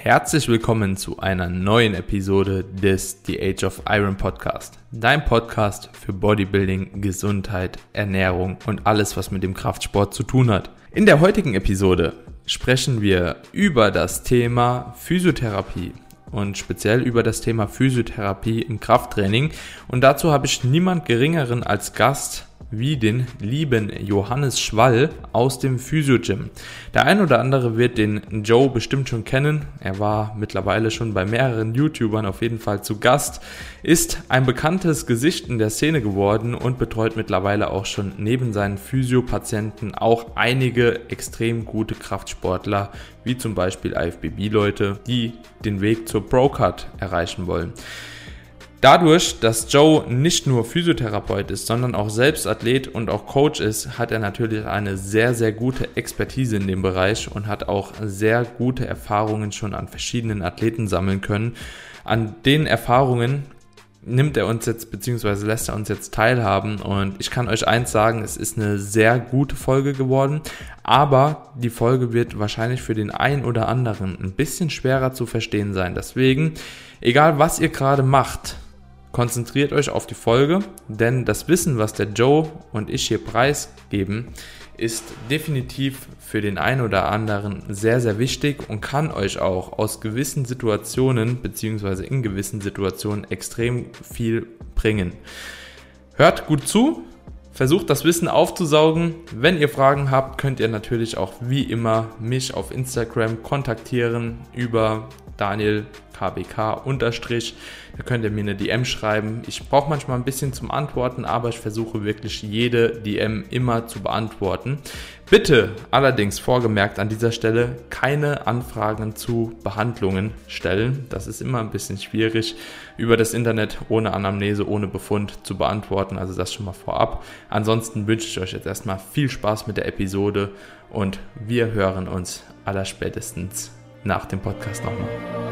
Herzlich willkommen zu einer neuen Episode des The Age of Iron Podcast. Dein Podcast für Bodybuilding, Gesundheit, Ernährung und alles, was mit dem Kraftsport zu tun hat. In der heutigen Episode sprechen wir über das Thema Physiotherapie und speziell über das Thema Physiotherapie im Krafttraining. Und dazu habe ich niemand Geringeren als Gast wie den lieben Johannes Schwall aus dem Physio-Gym. Der ein oder andere wird den Joe bestimmt schon kennen. Er war mittlerweile schon bei mehreren YouTubern auf jeden Fall zu Gast, ist ein bekanntes Gesicht in der Szene geworden und betreut mittlerweile auch schon neben seinen Physio-Patienten auch einige extrem gute Kraftsportler, wie zum Beispiel IFBB-Leute, die den Weg zur Pro-Card erreichen wollen. Dadurch, dass Joe nicht nur Physiotherapeut ist, sondern auch selbst Athlet und auch Coach ist, hat er natürlich eine sehr, sehr gute Expertise in dem Bereich und hat auch sehr gute Erfahrungen schon an verschiedenen Athleten sammeln können. An den Erfahrungen nimmt er uns jetzt, beziehungsweise lässt er uns jetzt teilhaben, und ich kann euch eins sagen, es ist eine sehr gute Folge geworden, aber die Folge wird wahrscheinlich für den einen oder anderen ein bisschen schwerer zu verstehen sein. Deswegen, egal was ihr gerade macht, konzentriert euch auf die Folge, denn das Wissen, was der Joe und ich hier preisgeben, ist definitiv für den einen oder anderen sehr, sehr wichtig und kann euch auch aus gewissen Situationen bzw. in gewissen Situationen extrem viel bringen. Hört gut zu, versucht das Wissen aufzusaugen. Wenn ihr Fragen habt, könnt ihr natürlich auch wie immer mich auf Instagram kontaktieren über DanielKBK_. Da könnt ihr mir eine DM schreiben. Ich brauche manchmal ein bisschen zum Antworten, aber ich versuche wirklich jede DM immer zu beantworten. Bitte allerdings vorgemerkt an dieser Stelle keine Anfragen zu Behandlungen stellen. Das ist immer ein bisschen schwierig über das Internet ohne Anamnese, ohne Befund zu beantworten. Also das schon mal vorab. Ansonsten wünsche ich euch jetzt erstmal viel Spaß mit der Episode und wir hören uns allerspätestens nach dem Podcast nochmal.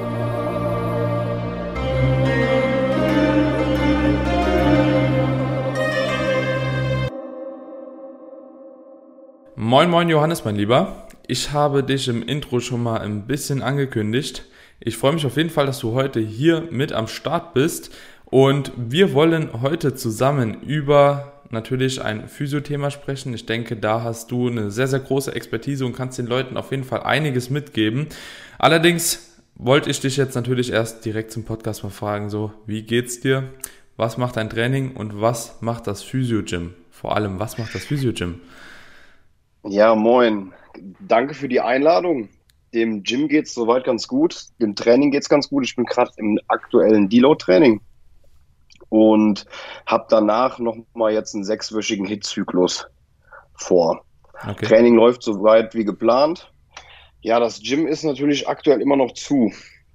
Moin moin Johannes, mein Lieber. Ich habe dich im Intro schon mal ein bisschen angekündigt. Ich freue mich auf jeden Fall, dass du heute hier mit am Start bist, und wir wollen heute zusammen über natürlich ein Physio-Thema sprechen. Ich denke, da hast du eine sehr, sehr große Expertise und kannst den Leuten auf jeden Fall einiges mitgeben. Allerdings wollte ich dich jetzt natürlich erst direkt zum Podcast mal fragen, so, wie geht's dir? Was macht dein Training und was macht das Physio-Gym? Vor allem, was macht das Physio-Gym? Ja, moin. Danke für die Einladung. Dem Gym geht's soweit ganz gut. Dem Training geht's ganz gut. Ich bin gerade im aktuellen Deload-Training und habe danach nochmal jetzt einen 6-wöchigen HIIT-Zyklus vor. Okay. Training läuft soweit wie geplant. Ja, das Gym ist natürlich aktuell immer noch zu.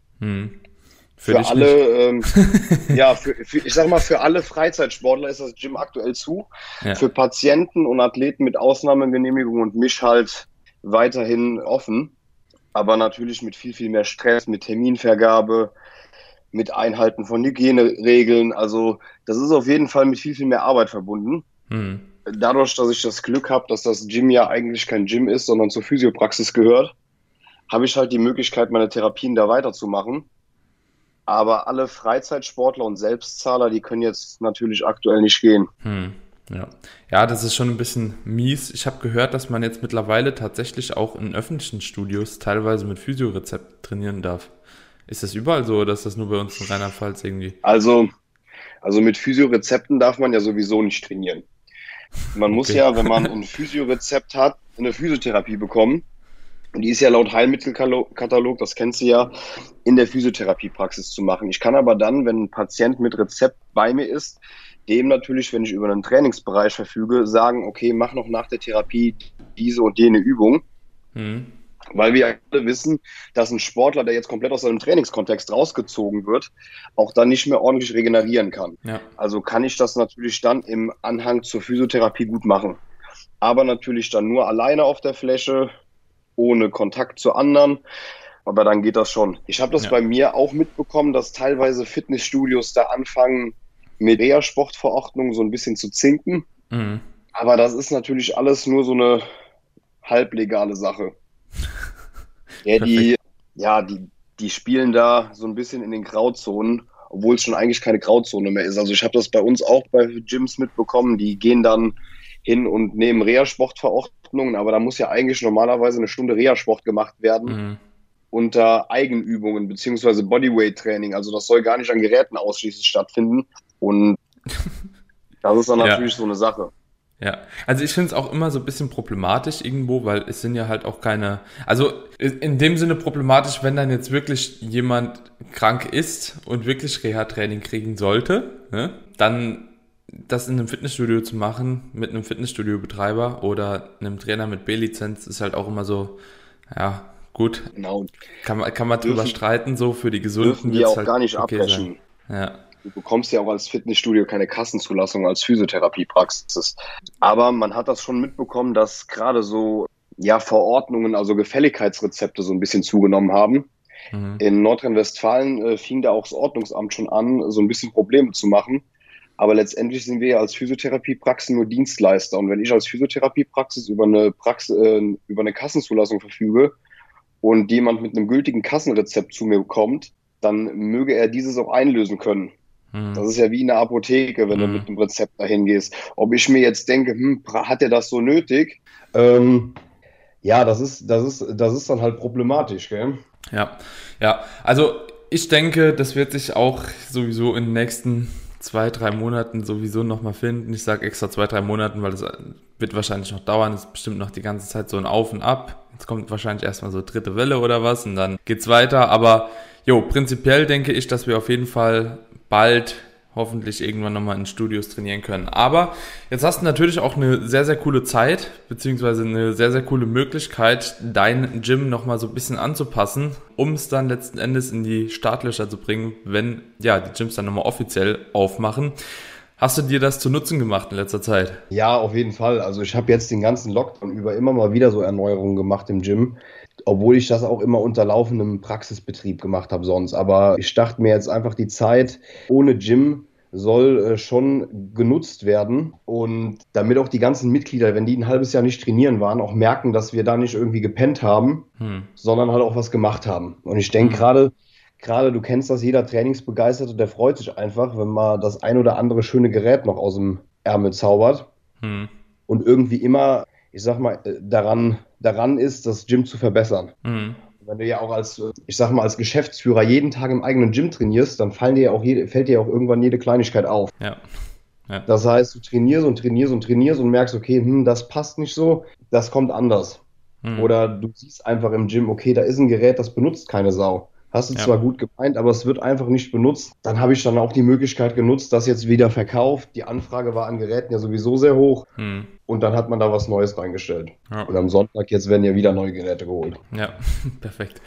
Für alle, ich sag mal, für alle Freizeitsportler ist das Gym aktuell zu. Ja. Für Patienten und Athleten mit Ausnahmegenehmigung und mich halt weiterhin offen. Aber natürlich mit viel, viel mehr Stress, mit Terminvergabe, mit Einhalten von Hygieneregeln. Also das ist auf jeden Fall mit viel, viel mehr Arbeit verbunden. Dadurch, dass ich das Glück habe, dass das Gym ja eigentlich kein Gym ist, sondern zur Physiopraxis gehört, habe ich halt die Möglichkeit, meine Therapien da weiterzumachen. Aber alle Freizeitsportler und Selbstzahler, die können jetzt natürlich aktuell nicht gehen. Ja, das ist schon ein bisschen mies. Ich habe gehört, dass man jetzt mittlerweile tatsächlich auch in öffentlichen Studios teilweise mit Physiorezept trainieren darf. Ist das überall so oder ist das nur bei uns in Rheinland-Pfalz irgendwie? Also mit Physiorezepten darf man ja sowieso nicht trainieren. Man muss ja, wenn man ein Physiorezept hat, eine Physiotherapie bekommen. Und die ist ja laut Heilmittelkatalog, das kennst du ja, in der Physiotherapiepraxis zu machen. Ich kann aber dann, wenn ein Patient mit Rezept bei mir ist, dem natürlich, wenn ich über einen Trainingsbereich verfüge, sagen, okay, mach noch nach der Therapie diese und jene Übung. Weil wir alle wissen, dass ein Sportler, der jetzt komplett aus seinem Trainingskontext rausgezogen wird, auch dann nicht mehr ordentlich regenerieren kann. Ja. Also kann ich das natürlich dann im Anhang zur Physiotherapie gut machen. Aber natürlich dann nur alleine auf der Fläche, ohne Kontakt zu anderen, aber dann geht das schon. Ich habe das bei mir auch mitbekommen, dass teilweise Fitnessstudios da anfangen, mit Reha-Sportverordnungen so ein bisschen zu zinken. Aber das ist natürlich alles nur so eine halblegale Sache. Die die spielen da so ein bisschen in den Grauzonen, obwohl es schon eigentlich keine Grauzone mehr ist. Also ich habe das bei uns auch bei Gyms mitbekommen, die gehen dann hin und nehmen Reha-Sportverordnungen, aber da muss ja eigentlich normalerweise eine Stunde Reha-Sport gemacht werden unter Eigenübungen beziehungsweise Bodyweight-Training. Also das soll gar nicht an Geräten ausschließlich stattfinden und das ist dann natürlich so eine Sache. Ja, also ich finde es auch immer so ein bisschen problematisch irgendwo, weil es sind ja halt auch keine, also in dem Sinne problematisch, wenn dann jetzt wirklich jemand krank ist und wirklich Reha-Training kriegen sollte, ne, dann das in einem Fitnessstudio zu machen mit einem Fitnessstudio-Betreiber oder einem Trainer mit B-Lizenz ist halt auch immer so, ja, gut, Genau. kann man drüber streiten, so für die Gesunden Dürfen die wird's auch halt gar nicht okay abbrechen. sein. Ja. Du bekommst ja auch als Fitnessstudio keine Kassenzulassung als Physiotherapiepraxis. Aber man hat das schon mitbekommen, dass gerade so Verordnungen, also Gefälligkeitsrezepte so ein bisschen zugenommen haben. In Nordrhein-Westfalen fing da auch das Ordnungsamt schon an, so ein bisschen Probleme zu machen. Aber letztendlich sind wir ja als Physiotherapiepraxis nur Dienstleister. Und wenn ich als Physiotherapiepraxis über eine Kassenzulassung verfüge und jemand mit einem gültigen Kassenrezept zu mir kommt, dann möge er dieses auch einlösen können. Das ist ja wie in der Apotheke, wenn du mit einem Rezept dahin gehst. Ob ich mir jetzt denke, hat er das so nötig? Ja, das ist dann halt problematisch, gell? Ja, also ich denke, das wird sich auch sowieso in den nächsten 2-3 Monaten sowieso nochmal finden. Ich sage extra 2-3 Monaten, weil das wird wahrscheinlich noch dauern. Es ist bestimmt noch die ganze Zeit so ein Auf und Ab. Jetzt kommt wahrscheinlich erstmal so dritte Welle oder was und dann geht's weiter. Aber prinzipiell denke ich, dass wir auf jeden Fall bald hoffentlich irgendwann nochmal in Studios trainieren können. Aber jetzt hast du natürlich auch eine sehr, sehr coole Zeit, beziehungsweise eine sehr, sehr coole Möglichkeit, dein Gym nochmal so ein bisschen anzupassen, um es dann letzten Endes in die Startlöcher zu bringen, wenn die Gyms dann nochmal offiziell aufmachen. Hast du dir das zu Nutzen gemacht in letzter Zeit? Ja, auf jeden Fall. Also ich habe jetzt den ganzen Lockdown über immer mal wieder so Erneuerungen gemacht im Gym, obwohl ich das auch immer unter laufendem Praxisbetrieb gemacht habe sonst. Aber ich dachte mir jetzt einfach, die Zeit ohne Gym soll schon genutzt werden und damit auch die ganzen Mitglieder, wenn die ein halbes Jahr nicht trainieren waren, auch merken, dass wir da nicht irgendwie gepennt haben, sondern halt auch was gemacht haben. Und ich denke gerade, du kennst das, jeder Trainingsbegeisterte, der freut sich einfach, wenn man das ein oder andere schöne Gerät noch aus dem Ärmel zaubert und irgendwie immer, ich sag mal, daran ist, das Gym zu verbessern. Wenn du ja auch als Geschäftsführer jeden Tag im eigenen Gym trainierst, dann fällt dir ja auch irgendwann jede Kleinigkeit auf. Ja. Das heißt, du trainierst und merkst, okay, das passt nicht so, das kommt anders. Oder du siehst einfach im Gym, okay, da ist ein Gerät, das benutzt keine Sau. Hast du zwar gut gemeint, aber es wird einfach nicht benutzt. Dann habe ich dann auch die Möglichkeit genutzt, das jetzt wieder verkauft. Die Anfrage war an Geräten ja sowieso sehr hoch. Und dann hat man da was Neues reingestellt. Ja. Und am Sonntag jetzt werden ja wieder neue Geräte geholt. Ja, perfekt.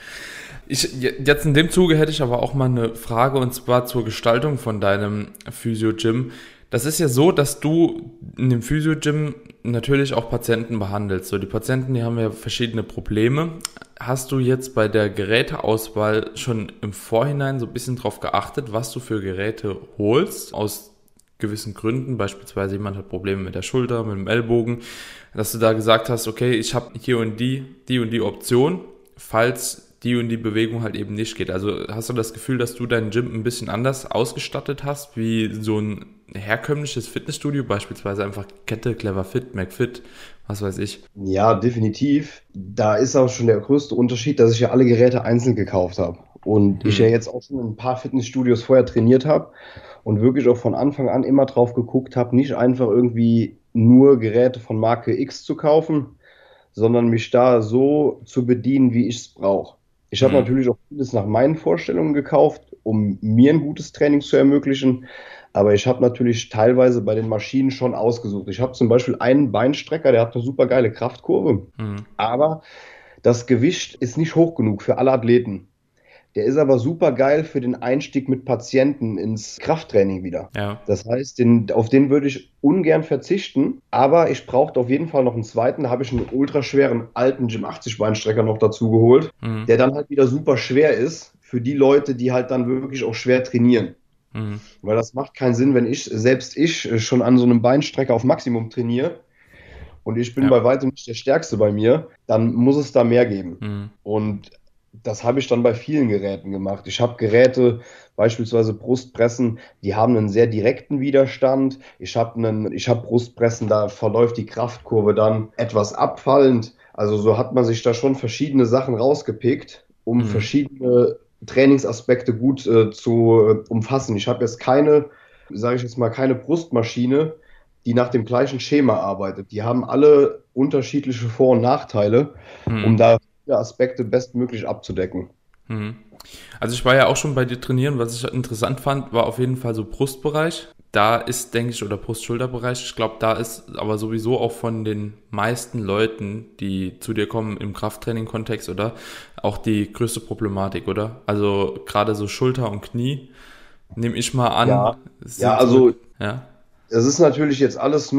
Jetzt in dem Zuge hätte ich aber auch mal eine Frage, und zwar zur Gestaltung von deinem Physio-Gym. Das ist ja so, dass du in dem Physio-Gym natürlich auch Patienten behandelst. So, die Patienten, die haben ja verschiedene Probleme. Hast du jetzt bei der Geräteauswahl schon im Vorhinein so ein bisschen drauf geachtet, was du für Geräte holst? Aus gewissen Gründen, beispielsweise jemand hat Probleme mit der Schulter, mit dem Ellbogen, dass du da gesagt hast, okay, ich habe hier und die Option, falls die und die Bewegung halt eben nicht geht. Also hast du das Gefühl, dass du dein Gym ein bisschen anders ausgestattet hast, wie so ein herkömmliches Fitnessstudio, beispielsweise einfach Kette, Clever Fit, McFit, was weiß ich? Ja, definitiv. Da ist auch schon der größte Unterschied, dass ich ja alle Geräte einzeln gekauft habe. Und ich ja jetzt auch schon in ein paar Fitnessstudios vorher trainiert habe und wirklich auch von Anfang an immer drauf geguckt habe, nicht einfach irgendwie nur Geräte von Marke X zu kaufen, sondern mich da so zu bedienen, wie ich es brauche. Ich habe natürlich auch vieles nach meinen Vorstellungen gekauft, um mir ein gutes Training zu ermöglichen, aber ich habe natürlich teilweise bei den Maschinen schon ausgesucht. Ich habe zum Beispiel einen Beinstrecker, der hat eine super geile Kraftkurve, aber das Gewicht ist nicht hoch genug für alle Athleten. Der ist aber super geil für den Einstieg mit Patienten ins Krafttraining wieder. Ja. Das heißt, auf den würde ich ungern verzichten, aber ich brauchte auf jeden Fall noch einen zweiten. Da habe ich einen ultraschweren alten Gym 80 Beinstrecker noch dazu geholt, der dann halt wieder super schwer ist für die Leute, die halt dann wirklich auch schwer trainieren. Weil das macht keinen Sinn, wenn ich schon an so einem Beinstrecker auf Maximum trainiere und ich bin bei weitem nicht der Stärkste bei mir, dann muss es da mehr geben. Und Das habe ich dann bei vielen Geräten gemacht. Ich habe Geräte, beispielsweise Brustpressen, die haben einen sehr direkten Widerstand. Ich habe Brustpressen, da verläuft die Kraftkurve dann etwas abfallend. Also so hat man sich da schon verschiedene Sachen rausgepickt, um Mhm. verschiedene Trainingsaspekte gut zu umfassen. Ich habe jetzt keine, sage ich jetzt mal, keine Brustmaschine, die nach dem gleichen Schema arbeitet. Die haben alle unterschiedliche Vor- und Nachteile, um Mhm. da viele Aspekte bestmöglich abzudecken. Mhm. Also ich war ja auch schon bei dir trainieren. Was ich interessant fand, war auf jeden Fall so Brustbereich. Da ist, denke ich, oder Brust-Schulter-Bereich, ich glaube, da ist aber sowieso auch von den meisten Leuten, die zu dir kommen im Krafttraining-Kontext, oder auch die größte Problematik, oder? Also gerade so Schulter und Knie, nehme ich mal an, Ja, ja, sind so, also ja, es ist natürlich jetzt alles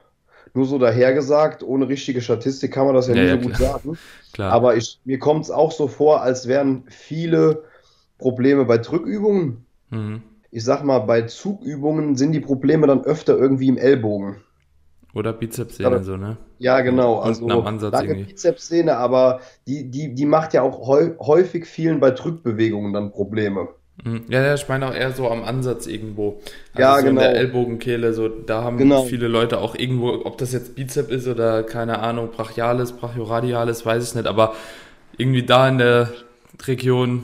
nur so dahergesagt. Ohne richtige Statistik kann man das ja ja, nie ja, so gut klar, sagen. klar. Aber mir kommt es auch so vor, als wären viele Probleme bei Drückübungen. Mhm. Ich sag mal, bei Zugübungen sind die Probleme dann öfter irgendwie im Ellbogen. Oder Bizepssehne, so, ne? Ja, genau. Unten am Also Ansatz lange irgendwie. Bizepssehne, aber die macht ja auch häufig vielen bei Drückbewegungen dann Probleme. Mhm. Ja, ja, ich meine auch eher so am Ansatz irgendwo. Also Ja, so in der genau. Ellbogenkehle, so da haben Genau. viele Leute auch irgendwo, ob das jetzt Bizep ist oder keine Ahnung, Brachialis, Brachioradialis, weiß ich nicht, aber irgendwie da in der Region,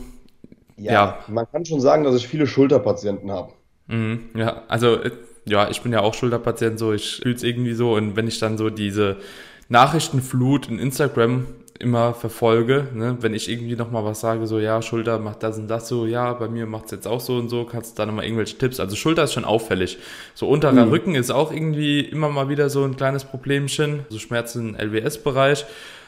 ja, Ja, man kann schon sagen, dass ich viele Schulterpatienten habe. ja, also ja, ich bin ja auch Schulterpatient, so ich fühle es irgendwie so und wenn ich dann so diese Nachrichtenflut in Instagram immer verfolge, ne, wenn ich irgendwie nochmal was sage, so ja, Schulter macht das und das so, ja, bei mir macht es jetzt auch so und so, kannst du da nochmal irgendwelche Tipps, also Schulter ist schon auffällig, so unterer Mhm. Rücken ist auch irgendwie immer mal wieder so ein kleines Problemchen, so Schmerzen im LWS-Bereich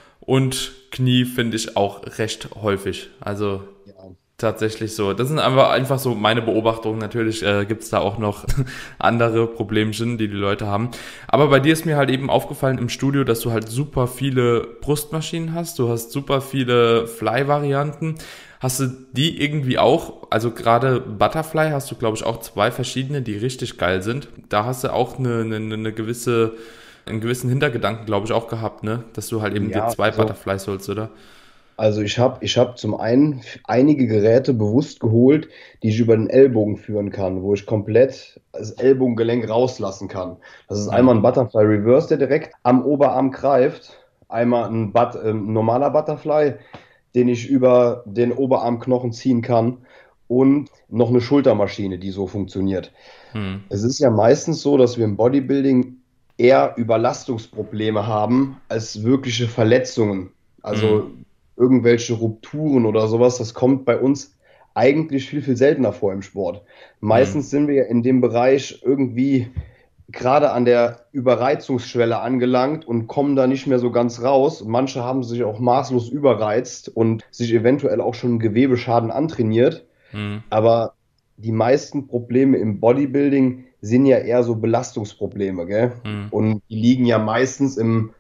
und Knie finde ich auch recht häufig, also Ja. tatsächlich so. Das sind einfach so meine Beobachtungen. Natürlich gibt's da auch noch andere Problemchen, die Leute haben. Aber bei dir ist mir halt eben aufgefallen im Studio, dass du halt super viele Brustmaschinen hast. Du hast super viele Fly-Varianten. Hast du die irgendwie auch? Also gerade Butterfly hast du, glaube ich, auch zwei verschiedene, die richtig geil sind. Da hast du auch eine gewisse, einen gewissen Hintergedanken, glaube ich, auch gehabt, ne? Dass du halt eben dir Ja, zwei Butterflies holst, oder? also ich hab zum einen einige Geräte bewusst geholt, die ich über den Ellbogen führen kann, wo ich komplett das Ellbogengelenk rauslassen kann. Das ist Hm. einmal ein Butterfly Reverse, der direkt am Oberarm greift. Einmal ein normaler Butterfly, den ich über den Oberarmknochen ziehen kann. Und noch eine Schultermaschine, die so funktioniert. Hm. Es ist ja meistens so, dass wir im Bodybuilding eher Überlastungsprobleme haben als wirkliche Verletzungen. Hm. Also irgendwelche Rupturen oder sowas, das kommt bei uns eigentlich viel, viel seltener vor im Sport. Hm. Meistens sind wir ja in dem Bereich irgendwie gerade an der Überreizungsschwelle angelangt und kommen da nicht mehr so ganz raus. Manche haben sich auch maßlos überreizt und sich eventuell auch schon Gewebeschaden antrainiert. Hm. Aber die meisten Probleme im Bodybuilding sind ja eher so Belastungsprobleme, gell? Hm. Und die liegen ja meistens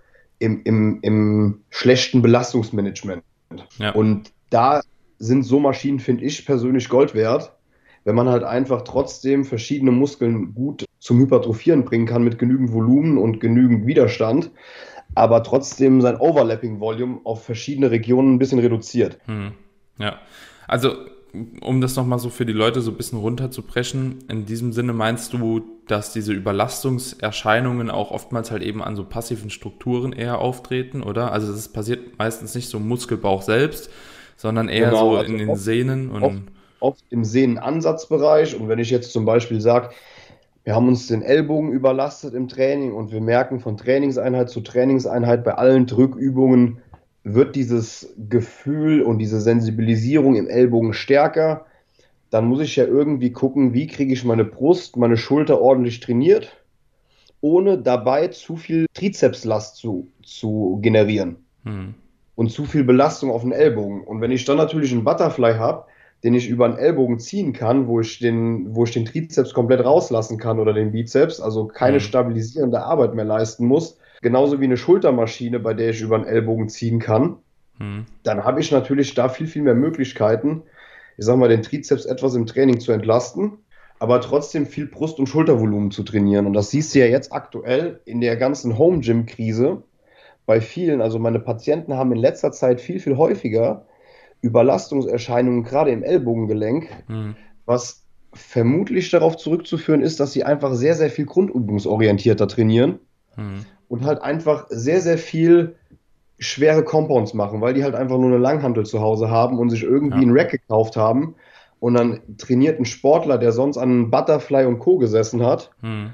im schlechten Belastungsmanagement. Ja. Und da sind so Maschinen, finde ich persönlich, Gold wert, wenn man halt einfach trotzdem verschiedene Muskeln gut zum Hypertrophieren bringen kann mit genügend Volumen und genügend Widerstand, aber trotzdem sein Overlapping-Volume auf verschiedene Regionen ein bisschen reduziert. Hm. Ja. Also, um das nochmal so für die Leute so ein bisschen runterzubrechen, in diesem Sinne meinst du, dass diese Überlastungserscheinungen auch oftmals halt eben an so passiven Strukturen eher auftreten, oder? Also das passiert meistens nicht so im Muskelbauch selbst, sondern eher Genau, so also in den Sehnen oft, und oft im Sehnenansatzbereich. Und wenn ich jetzt zum Beispiel sage, wir haben uns den Ellbogen überlastet im Training und wir merken von Trainingseinheit zu Trainingseinheit bei allen Drückübungen wird dieses Gefühl und diese Sensibilisierung im Ellbogen stärker, dann muss ich ja irgendwie gucken, wie kriege ich meine Brust, meine Schulter ordentlich trainiert, ohne dabei zu viel Trizepslast zu generieren hm. und zu viel Belastung auf den Ellbogen. Und wenn ich dann natürlich einen Butterfly habe, den ich über den Ellbogen ziehen kann, wo ich den Trizeps komplett rauslassen kann oder den Bizeps, also keine Hm. stabilisierende Arbeit mehr leisten muss, genauso wie eine Schultermaschine, bei der ich über den Ellbogen ziehen kann, Hm. dann habe ich natürlich da viel, viel mehr Möglichkeiten, ich sag mal, den Trizeps etwas im Training zu entlasten, aber trotzdem viel Brust- und Schultervolumen zu trainieren. Und das siehst du ja jetzt aktuell in der ganzen Home-Gym-Krise bei vielen. Also meine Patienten haben in letzter Zeit viel, viel häufiger Überlastungserscheinungen, gerade im Ellbogengelenk, was vermutlich darauf zurückzuführen ist, dass sie einfach sehr, sehr viel grundübungsorientierter trainieren und halt einfach sehr, sehr viel schwere Compounds machen, weil die halt einfach nur eine Langhantel zu Hause haben und sich irgendwie einen Rack gekauft haben und dann trainiert ein Sportler, der sonst an Butterfly und Co. gesessen hat,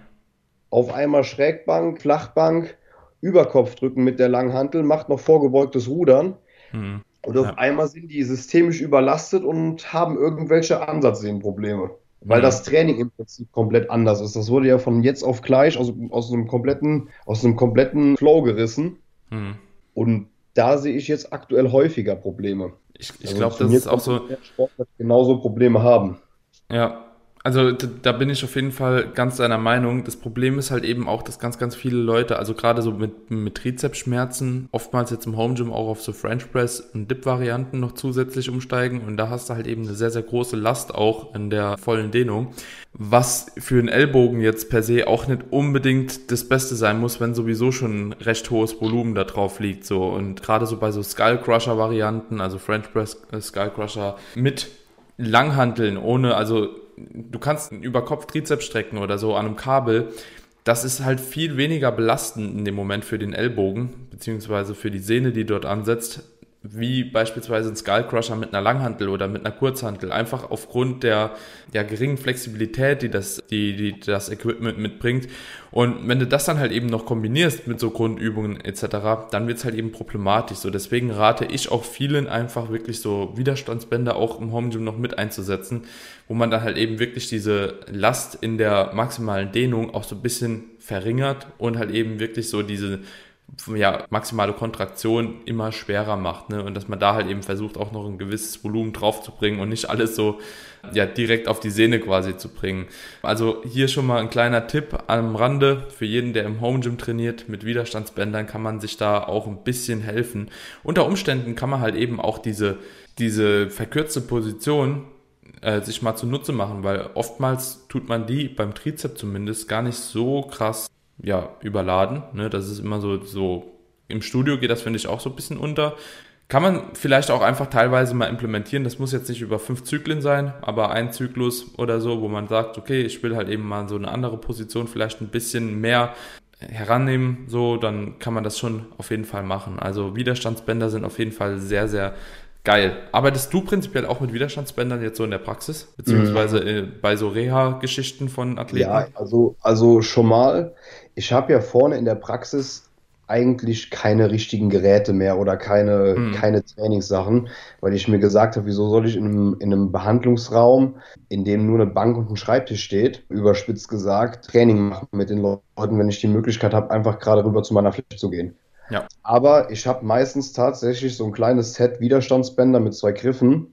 auf einmal Schrägbank, Flachbank, Überkopfdrücken mit der Langhantel, macht noch vorgebeugtes Rudern und auf einmal sind die systemisch überlastet und haben irgendwelche Ansatzsehnenprobleme. Weil das Training im Prinzip komplett anders ist. Das wurde ja von jetzt auf gleich aus einem kompletten Flow gerissen. Und da sehe ich jetzt aktuell häufiger Probleme. Ich glaube, das ist auch so. Sportler genauso Probleme haben. Ja, also da bin ich auf jeden Fall ganz deiner Meinung. Das Problem ist halt eben auch, dass ganz, ganz viele Leute, also gerade so mit Trizepsschmerzen, oftmals jetzt im Home Gym auch auf so French Press und Dip-Varianten noch zusätzlich umsteigen und da hast du halt eben eine sehr, sehr große Last auch in der vollen Dehnung, was für einen Ellbogen jetzt per se auch nicht unbedingt das Beste sein muss, wenn sowieso schon ein recht hohes Volumen da drauf liegt, so. Und gerade so bei so Skull Crusher Varianten, also French Press Skull Crusher mit Langhanteln ohne, also du kannst einen Überkopf-Trizeps strecken oder so an einem Kabel, das ist halt viel weniger belastend in dem Moment für den Ellbogen, beziehungsweise für die Sehne, die dort ansetzt, wie beispielsweise ein Skull Crusher mit einer Langhantel oder mit einer Kurzhantel, einfach aufgrund der geringen Flexibilität, die das Equipment mitbringt. Und wenn du das dann halt eben noch kombinierst mit so Grundübungen etc., dann wird es halt eben problematisch. So, deswegen rate ich auch vielen einfach wirklich so Widerstandsbänder auch im Home Gym noch mit einzusetzen, wo man dann halt eben wirklich diese Last in der maximalen Dehnung auch so ein bisschen verringert und halt eben wirklich so diese maximale Kontraktion immer schwerer macht, ne? Und dass man da halt eben versucht, auch noch ein gewisses Volumen drauf zu bringen und nicht alles so direkt auf die Sehne quasi zu bringen. Also hier schon mal ein kleiner Tipp am Rande für jeden, der im Home Gym trainiert. Mit Widerstandsbändern kann man sich da auch ein bisschen helfen. Unter Umständen kann man halt eben auch diese verkürzte Position sich mal zunutze machen, weil oftmals tut man die beim Trizep zumindest gar nicht so krass überladen, ne? Das ist immer so im Studio geht das, finde ich, auch so ein bisschen unter. Kann man vielleicht auch einfach teilweise mal implementieren. Das muss jetzt nicht über 5 Zyklen sein, aber ein Zyklus oder so, wo man sagt, okay, ich will halt eben mal so eine andere Position vielleicht ein bisschen mehr herannehmen, so, dann kann man das schon auf jeden Fall machen. Also Widerstandsbänder sind auf jeden Fall sehr, sehr geil. Arbeitest du prinzipiell auch mit Widerstandsbändern jetzt so in der Praxis? Beziehungsweise bei so Reha-Geschichten von Athleten? Ja, also schon mal. Ich habe ja vorne in der Praxis eigentlich keine richtigen Geräte mehr oder keine Trainingssachen, weil ich mir gesagt habe, wieso soll ich in einem Behandlungsraum, in dem nur eine Bank und ein Schreibtisch steht, überspitzt gesagt, Training machen mit den Leuten, wenn ich die Möglichkeit habe, einfach gerade rüber zu meiner Fläche zu gehen. Ja. Aber ich habe meistens tatsächlich so ein kleines Set Widerstandsbänder mit 2 Griffen,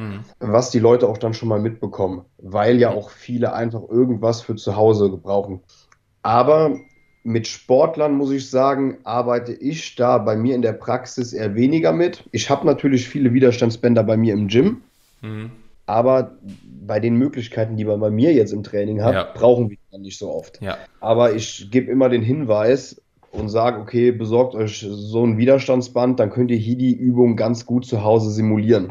was die Leute auch dann schon mal mitbekommen, weil ja auch viele einfach irgendwas für zu Hause gebrauchen. Aber mit Sportlern, muss ich sagen, arbeite ich da bei mir in der Praxis eher weniger mit. Ich habe natürlich viele Widerstandsbänder bei mir im Gym, aber bei den Möglichkeiten, die man bei mir jetzt im Training hat, brauchen wir dann nicht so oft. Ja. Aber ich gebe immer den Hinweis und sage, okay, besorgt euch so ein Widerstandsband, dann könnt ihr hier die Übung ganz gut zu Hause simulieren.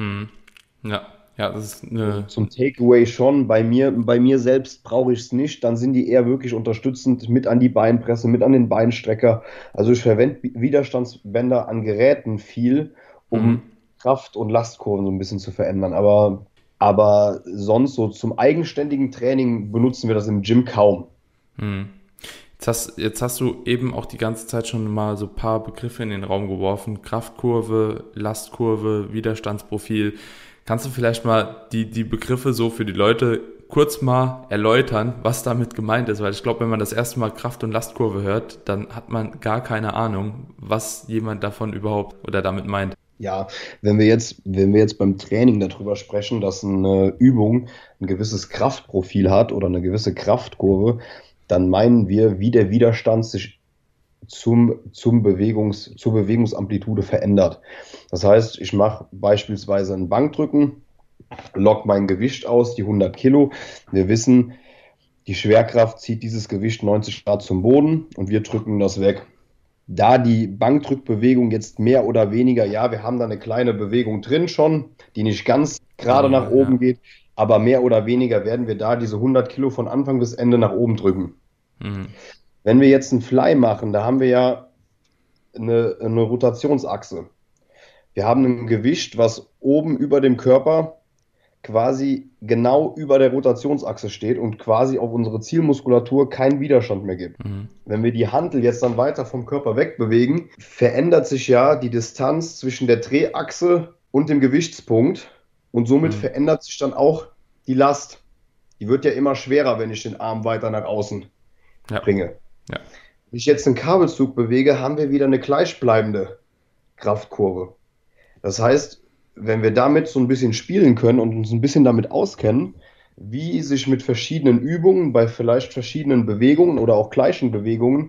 Ja, das ist eine... Zum Takeaway schon. Bei mir selbst brauche ich es nicht. Dann sind die eher wirklich unterstützend mit an die Beinpresse, mit an den Beinstrecker. Also ich verwende Widerstandsbänder an Geräten viel, um Kraft- und Lastkurven so ein bisschen zu verändern. Aber sonst so zum eigenständigen Training benutzen wir das im Gym kaum. Jetzt hast du eben auch die ganze Zeit schon mal so ein paar Begriffe in den Raum geworfen. Kraftkurve, Lastkurve, Widerstandsprofil. Kannst du vielleicht mal die Begriffe so für die Leute kurz mal erläutern, was damit gemeint ist? Weil ich glaube, wenn man das erste Mal Kraft- und Lastkurve hört, dann hat man gar keine Ahnung, was jemand davon überhaupt oder damit meint. Ja, wenn wir jetzt beim Training darüber sprechen, dass eine Übung ein gewisses Kraftprofil hat oder eine gewisse Kraftkurve, dann meinen wir, wie der Widerstand sich zur Bewegungsamplitude verändert. Das heißt, ich mache beispielsweise ein Bankdrücken, lock mein Gewicht aus, die 100 Kilo. Wir wissen, die Schwerkraft zieht dieses Gewicht 90 Grad zum Boden und wir drücken das weg. da die Bankdrückbewegung jetzt mehr oder weniger, ja, wir haben da eine kleine Bewegung drin schon, die nicht ganz gerade nach oben geht, aber mehr oder weniger werden wir da diese 100 Kilo von Anfang bis Ende nach oben drücken. Mhm. Wenn wir jetzt einen Fly machen, da haben wir ja eine Rotationsachse. Wir haben ein Gewicht, was oben über dem Körper quasi genau über der Rotationsachse steht und quasi auf unsere Zielmuskulatur keinen Widerstand mehr gibt. Mhm. Wenn wir die Hantel jetzt dann weiter vom Körper wegbewegen, verändert sich ja die Distanz zwischen der Drehachse und dem Gewichtspunkt und somit verändert sich dann auch die Last. Die wird ja immer schwerer, wenn ich den Arm weiter nach außen bringe. Ja. Wenn ich jetzt einen Kabelzug bewege, haben wir wieder eine gleichbleibende Kraftkurve. Das heißt, wenn wir damit so ein bisschen spielen können und uns ein bisschen damit auskennen, wie sich mit verschiedenen Übungen, bei vielleicht verschiedenen Bewegungen oder auch gleichen Bewegungen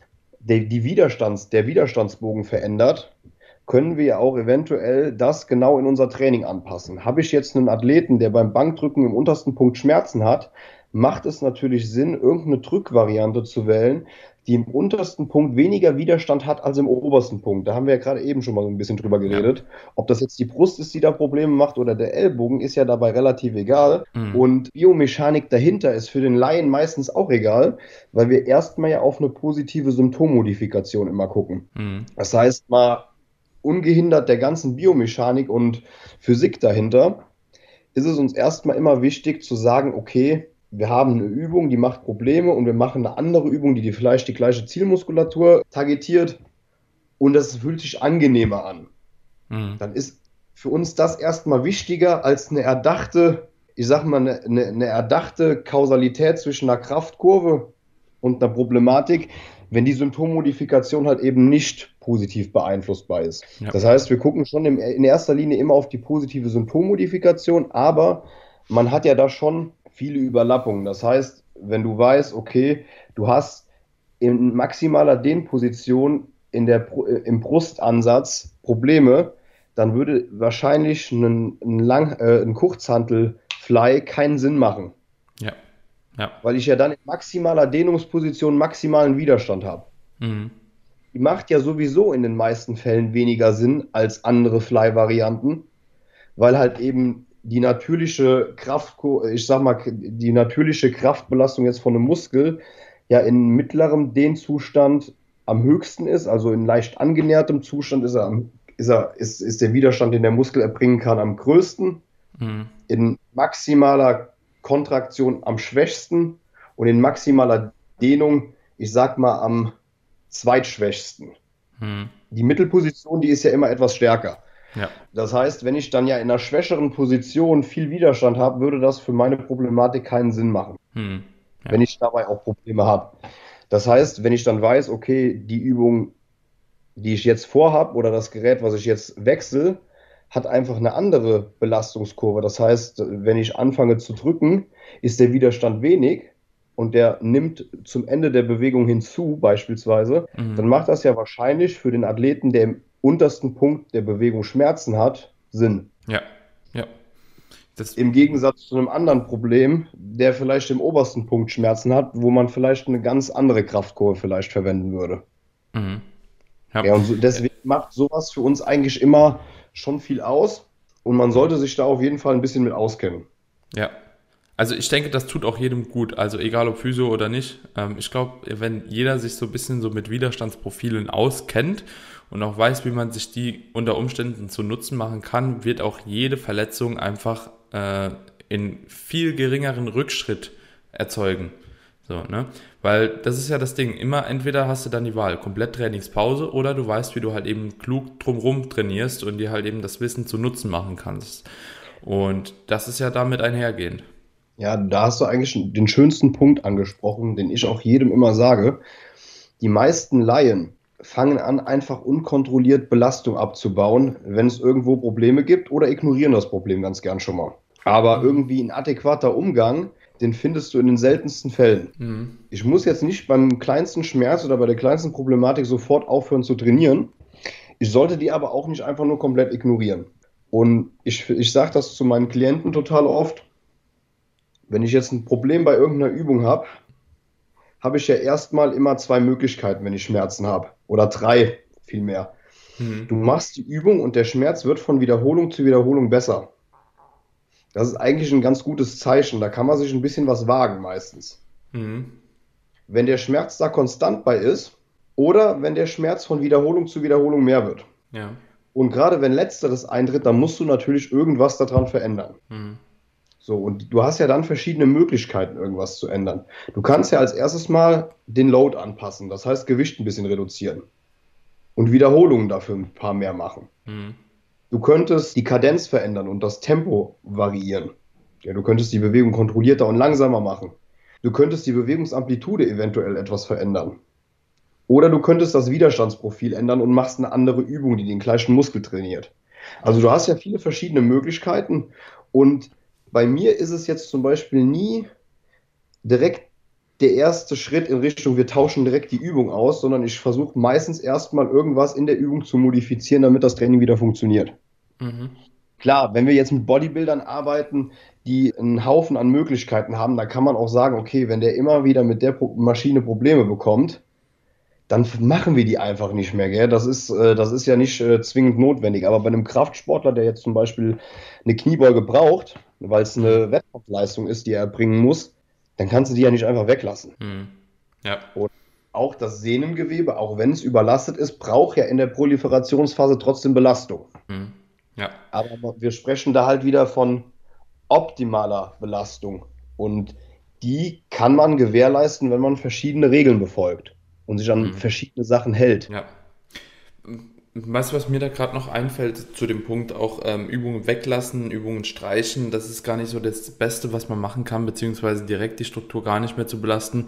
der Widerstandsbogen verändert, können wir ja auch eventuell das genau in unser Training anpassen. Habe ich jetzt einen Athleten, der beim Bankdrücken im untersten Punkt Schmerzen hat, macht es natürlich Sinn, irgendeine Drückvariante zu wählen, die im untersten Punkt weniger Widerstand hat als im obersten Punkt. Da haben wir ja gerade eben schon mal so ein bisschen drüber geredet. Ob das jetzt die Brust ist, die da Probleme macht, oder der Ellbogen, ist ja dabei relativ egal. Und Biomechanik dahinter ist für den Laien meistens auch egal, weil wir erstmal ja auf eine positive Symptommodifikation immer gucken. Das heißt, mal ungehindert der ganzen Biomechanik und Physik dahinter, ist es uns erstmal immer wichtig zu sagen, okay, wir haben eine Übung, die macht Probleme und wir machen eine andere Übung, die vielleicht die gleiche Zielmuskulatur targetiert und das fühlt sich angenehmer an. Dann ist für uns das erstmal wichtiger als eine erdachte, ich sag mal, eine erdachte Kausalität zwischen einer Kraftkurve und einer Problematik, wenn die Symptommodifikation halt eben nicht positiv beeinflussbar ist. Ja. Das heißt, wir gucken schon in erster Linie immer auf die positive Symptommodifikation, aber man hat ja da schon viele Überlappungen. Das heißt, wenn du weißt, okay, du hast in maximaler Dehnposition im Brustansatz Probleme, dann würde wahrscheinlich ein Kurzhantel-Fly keinen Sinn machen. Ja. Ja. Weil ich ja dann in maximaler Dehnungsposition maximalen Widerstand habe. Die macht ja sowieso in den meisten Fällen weniger Sinn als andere Fly-Varianten, weil halt eben die natürliche die natürliche Kraftbelastung jetzt von einem Muskel ja in mittlerem Dehnzustand am höchsten ist, also in leicht angenähertem Zustand ist der Widerstand, den der Muskel erbringen kann, am größten, in maximaler Kontraktion am schwächsten und in maximaler Dehnung, ich sag mal, am zweitschwächsten. Die Mittelposition, die ist ja immer etwas stärker. Ja. Das heißt, wenn ich dann ja in einer schwächeren Position viel Widerstand habe, würde das für meine Problematik keinen Sinn machen, wenn ich dabei auch Probleme habe. Das heißt, wenn ich dann weiß, okay, die Übung, die ich jetzt vorhabe oder das Gerät, was ich jetzt wechsle, hat einfach eine andere Belastungskurve. Das heißt, wenn ich anfange zu drücken, ist der Widerstand wenig und der nimmt zum Ende der Bewegung hinzu beispielsweise, dann macht das ja wahrscheinlich für den Athleten, der im untersten Punkt der Bewegung Schmerzen hat, Sinn. Ja. Im Gegensatz zu einem anderen Problem, der vielleicht im obersten Punkt Schmerzen hat, wo man vielleicht eine ganz andere Kraftkurve vielleicht verwenden würde. Ja, und deswegen macht sowas für uns eigentlich immer schon viel aus und man sollte sich da auf jeden Fall ein bisschen mit auskennen. Ja, also ich denke, das tut auch jedem gut, also egal ob Physio oder nicht. Ich glaube, wenn jeder sich so ein bisschen so mit Widerstandsprofilen auskennt und auch weiß, wie man sich die unter Umständen zu Nutzen machen kann, wird auch jede Verletzung einfach in viel geringeren Rückschritt erzeugen. So, ne? Weil das ist ja das Ding, immer entweder hast du dann die Wahl, komplett Trainingspause oder du weißt, wie du halt eben klug drumherum trainierst und dir halt eben das Wissen zu Nutzen machen kannst. Und das ist ja damit einhergehend. Ja, da hast du eigentlich den schönsten Punkt angesprochen, den ich auch jedem immer sage. Die meisten Laien fangen an, einfach unkontrolliert Belastung abzubauen, wenn es irgendwo Probleme gibt oder ignorieren das Problem ganz gern schon mal. Aber irgendwie ein adäquater Umgang, den findest du in den seltensten Fällen. Ich muss jetzt nicht beim kleinsten Schmerz oder bei der kleinsten Problematik sofort aufhören zu trainieren. Ich sollte die aber auch nicht einfach nur komplett ignorieren. Und ich sage das zu meinen Klienten total oft. Wenn ich jetzt ein Problem bei irgendeiner Übung habe, habe ich ja erstmal immer 2 Möglichkeiten, wenn ich Schmerzen habe. Oder 3 vielmehr. Du machst die Übung und der Schmerz wird von Wiederholung zu Wiederholung besser. Das ist eigentlich ein ganz gutes Zeichen. Da kann man sich ein bisschen was wagen meistens. Mhm. Wenn der Schmerz da konstant bei ist oder wenn der Schmerz von Wiederholung zu Wiederholung mehr wird. Ja. Und gerade wenn letzteres eintritt, dann musst du natürlich irgendwas daran verändern. Mhm. So, und du hast ja dann verschiedene Möglichkeiten, irgendwas zu ändern. Du kannst ja als erstes mal den Load anpassen, das heißt Gewicht ein bisschen reduzieren und Wiederholungen dafür ein paar mehr machen. Mhm. Du könntest die Kadenz verändern und das Tempo variieren. Ja, du könntest die Bewegung kontrollierter und langsamer machen. Du könntest die Bewegungsamplitude eventuell etwas verändern. Oder du könntest das Widerstandsprofil ändern und machst eine andere Übung, die den gleichen Muskel trainiert. Also du hast ja viele verschiedene Möglichkeiten und bei mir ist es jetzt zum Beispiel nie direkt der erste Schritt in Richtung, wir tauschen direkt die Übung aus, sondern ich versuche meistens erstmal irgendwas in der Übung zu modifizieren, damit das Training wieder funktioniert. Mhm. Klar, wenn wir jetzt mit Bodybuildern arbeiten, die einen Haufen an Möglichkeiten haben, dann kann man auch sagen, okay, wenn der immer wieder mit der Maschine Probleme bekommt, dann machen wir die einfach nicht mehr, gell? Das ist ja nicht zwingend notwendig. Aber bei einem Kraftsportler, der jetzt zum Beispiel eine Kniebeuge braucht, weil es eine Wettkampfleistung ist, die er erbringen muss, dann kannst du die ja nicht einfach weglassen. Mhm. Ja. Und auch das Sehnengewebe, auch wenn es überlastet ist, braucht ja in der Proliferationsphase trotzdem Belastung. Mhm. Ja. Aber wir sprechen da halt wieder von optimaler Belastung. Und die kann man gewährleisten, wenn man verschiedene Regeln befolgt und sich an verschiedene Sachen hält. Ja. Weißt du, was mir da gerade noch einfällt zu dem Punkt auch Übungen weglassen, Übungen streichen, das ist gar nicht so das Beste, was man machen kann, beziehungsweise direkt die Struktur gar nicht mehr zu belasten.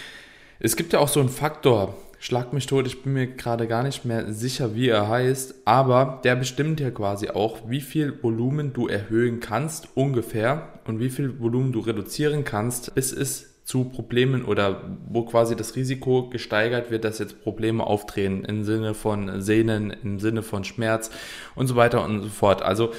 Es gibt ja auch so einen Faktor, schlag mich tot, ich bin mir gerade gar nicht mehr sicher, wie er heißt, aber der bestimmt ja quasi auch, wie viel Volumen du erhöhen kannst ungefähr und wie viel Volumen du reduzieren kannst, bis es zu Problemen oder wo quasi das Risiko gesteigert wird, dass jetzt Probleme auftreten im Sinne von Sehnen, im Sinne von Schmerz und so weiter und so fort. Also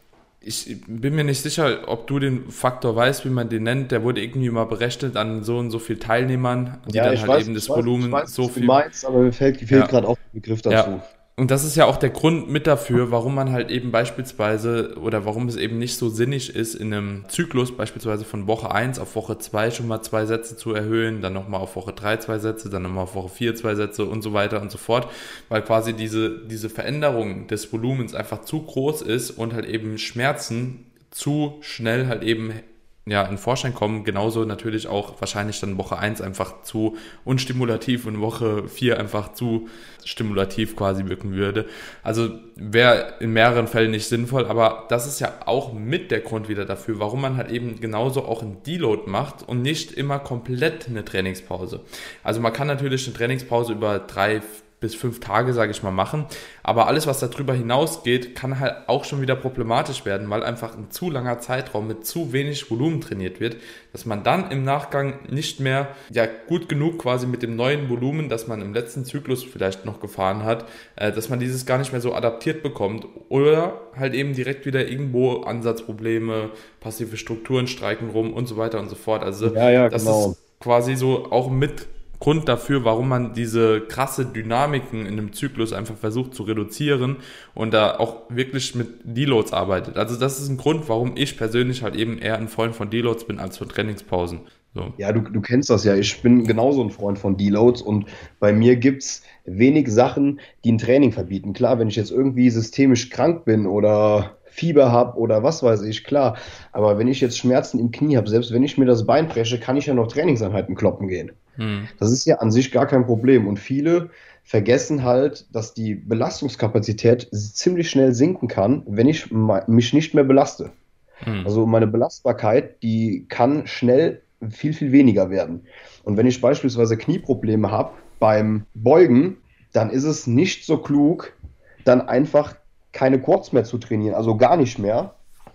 ich bin mir nicht sicher, ob du den Faktor weißt, wie man den nennt. Der wurde irgendwie mal berechnet an so und so viel Teilnehmern, die dann halt eben das Volumen so viel. Du meinst, aber mir fehlt gerade auch der Begriff dazu. Ja. Und das ist ja auch der Grund mit dafür, warum man halt eben beispielsweise oder warum es eben nicht so sinnig ist, in einem Zyklus beispielsweise von Woche 1 auf Woche 2 schon mal 2 Sätze zu erhöhen, dann nochmal auf Woche 3 2 Sätze, dann nochmal auf Woche 4 2 Sätze und so weiter und so fort, weil quasi diese Veränderung des Volumens einfach zu groß ist und halt eben Schmerzen zu schnell halt eben in den Vorschein kommen, genauso natürlich auch wahrscheinlich dann Woche 1 einfach zu unstimulativ und Woche 4 einfach zu stimulativ quasi wirken würde. Also wäre in mehreren Fällen nicht sinnvoll, aber das ist ja auch mit der Grund wieder dafür, warum man halt eben genauso auch einen Deload macht und nicht immer komplett eine Trainingspause. Also man kann natürlich eine Trainingspause über 3 bis 5 Tage, sage ich mal, machen. Aber alles, was darüber hinausgeht, kann halt auch schon wieder problematisch werden, weil einfach ein zu langer Zeitraum mit zu wenig Volumen trainiert wird, dass man dann im Nachgang nicht mehr gut genug quasi mit dem neuen Volumen, das man im letzten Zyklus vielleicht noch gefahren hat, dass man dieses gar nicht mehr so adaptiert bekommt oder halt eben direkt wieder irgendwo Ansatzprobleme, passive Strukturen streiken rum und so weiter und so fort. Also das ist quasi so auch mit Grund dafür, warum man diese krasse Dynamiken in einem Zyklus einfach versucht zu reduzieren und da auch wirklich mit Deloads arbeitet. Also das ist ein Grund, warum ich persönlich halt eben eher ein Freund von Deloads bin als von Trainingspausen. So. Ja, du kennst das ja. Ich bin genauso ein Freund von Deloads und bei mir gibt's wenig Sachen, die ein Training verbieten. Klar, wenn ich jetzt irgendwie systemisch krank bin oder Fieber habe oder was weiß ich, klar. Aber wenn ich jetzt Schmerzen im Knie habe, selbst wenn ich mir das Bein breche, kann ich ja noch Trainingseinheiten kloppen gehen. Das ist ja an sich gar kein Problem. Und viele vergessen halt, dass die Belastungskapazität ziemlich schnell sinken kann, wenn ich mich nicht mehr belaste. Also meine Belastbarkeit, die kann schnell viel, viel weniger werden. Und wenn ich beispielsweise Knieprobleme habe beim Beugen, dann ist es nicht so klug, dann einfach keine Quads mehr zu trainieren, also gar nicht mehr.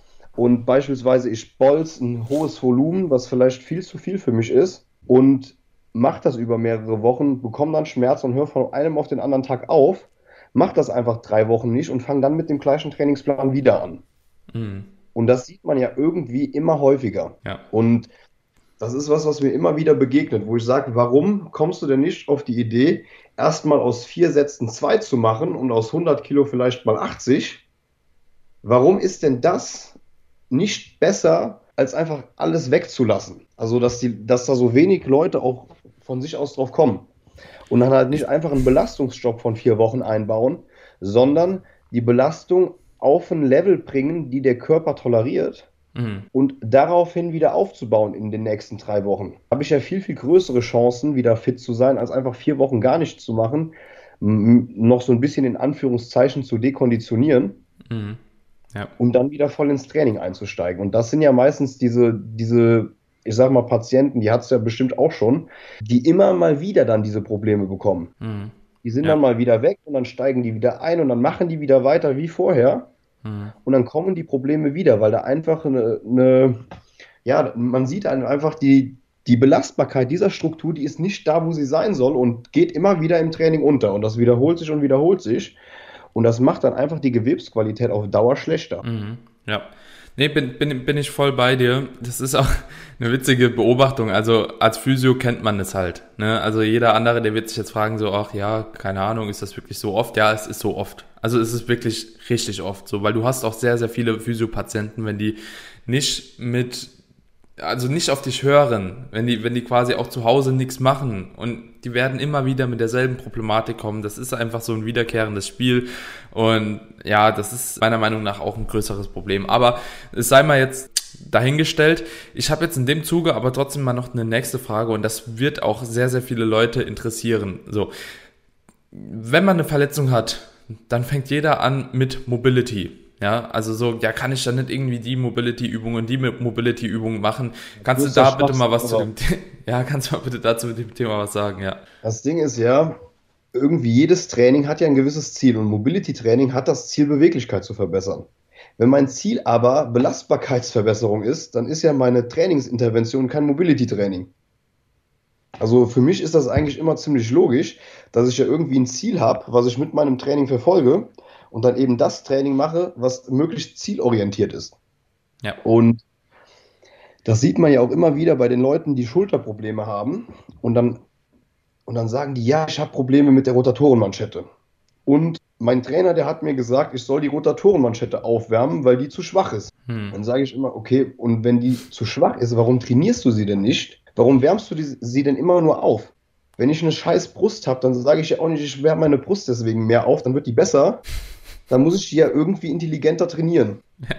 Und beispielsweise ich bolze ein hohes Volumen, was vielleicht viel zu viel für mich ist und mache das über mehrere Wochen, bekomme dann Schmerz und höre von einem auf den anderen Tag auf, mache das einfach 3 Wochen nicht und fange dann mit dem gleichen Trainingsplan wieder an. Und das sieht man ja irgendwie immer häufiger. Ja. Und Das ist was mir immer wieder begegnet, wo ich sage, warum kommst du denn nicht auf die Idee, erstmal aus 4 Sätzen 2 zu machen und aus 100 Kilo vielleicht mal 80? Warum ist denn das nicht besser, als einfach alles wegzulassen? Also, dass da so wenig Leute auch von sich aus drauf kommen. Und dann halt nicht einfach einen Belastungsstopp von 4 Wochen einbauen, sondern die Belastung auf ein Level bringen, die der Körper toleriert und daraufhin wieder aufzubauen in den nächsten 3 Wochen. Habe ich ja viel, viel größere Chancen, wieder fit zu sein, als einfach 4 Wochen gar nichts zu machen, noch so ein bisschen in Anführungszeichen zu dekonditionieren, Ja. um dann wieder voll ins Training einzusteigen. Und das sind ja meistens diese, ich sag mal, Patienten, die hat es ja bestimmt auch schon, die immer mal wieder dann diese Probleme bekommen. Die sind Ja. dann mal wieder weg und dann steigen die wieder ein und dann machen die wieder weiter wie vorher. Und dann kommen die Probleme wieder, weil da einfach ja, man sieht einfach die Belastbarkeit dieser Struktur, die ist nicht da, wo sie sein soll und geht immer wieder im Training unter. Und das wiederholt sich und wiederholt sich. Und das macht dann einfach die Gewebsqualität auf Dauer schlechter. Ja. Nee, bin ich voll bei dir. Das ist auch eine witzige Beobachtung. Also als Physio kennt man es halt. Ne? Also jeder andere, der wird sich jetzt fragen so, ach ja, keine Ahnung, ist das wirklich so oft? Ja, es ist so oft. Also es ist wirklich richtig oft so, weil du hast auch sehr, sehr viele Physio-Patienten, wenn die nicht auf dich hören, wenn die quasi auch zu Hause nichts machen und die werden immer wieder mit derselben Problematik kommen. Das ist einfach so ein wiederkehrendes Spiel und ja, das ist meiner Meinung nach auch ein größeres Problem. Aber es sei mal jetzt dahingestellt. Ich habe jetzt in dem Zuge aber trotzdem mal noch eine nächste Frage und das wird auch sehr, sehr viele Leute interessieren. So, wenn man eine Verletzung hat, dann fängt jeder an mit Mobility. Ja, also so, ja, kann ich dann nicht irgendwie die Mobility-Übung und die Mobility-Übung machen? Kannst du da bitte mal was kannst du mal bitte dazu mit dem Thema was sagen, ja. Das Ding ist ja, irgendwie jedes Training hat ja ein gewisses Ziel und Mobility-Training hat das Ziel, Beweglichkeit zu verbessern. Wenn mein Ziel aber Belastbarkeitsverbesserung ist, dann ist ja meine Trainingsintervention kein Mobility-Training. Also für mich ist das eigentlich immer ziemlich logisch, dass ich ja irgendwie ein Ziel habe, was ich mit meinem Training verfolge und dann eben das Training mache, was möglichst zielorientiert ist. Ja. Und das sieht man ja auch immer wieder bei den Leuten, die Schulterprobleme haben und dann sagen die, ja, ich habe Probleme mit der Rotatorenmanschette. Und mein Trainer, der hat mir gesagt, ich soll die Rotatorenmanschette aufwärmen, weil die zu schwach ist. Dann sage ich immer, okay, und wenn die zu schwach ist, warum trainierst du sie denn nicht? Warum wärmst du sie denn immer nur auf? Wenn ich eine scheiß Brust habe, dann sage ich ja auch nicht, ich wärme meine Brust deswegen mehr auf, dann wird die besser. Dann muss ich die ja irgendwie intelligenter trainieren.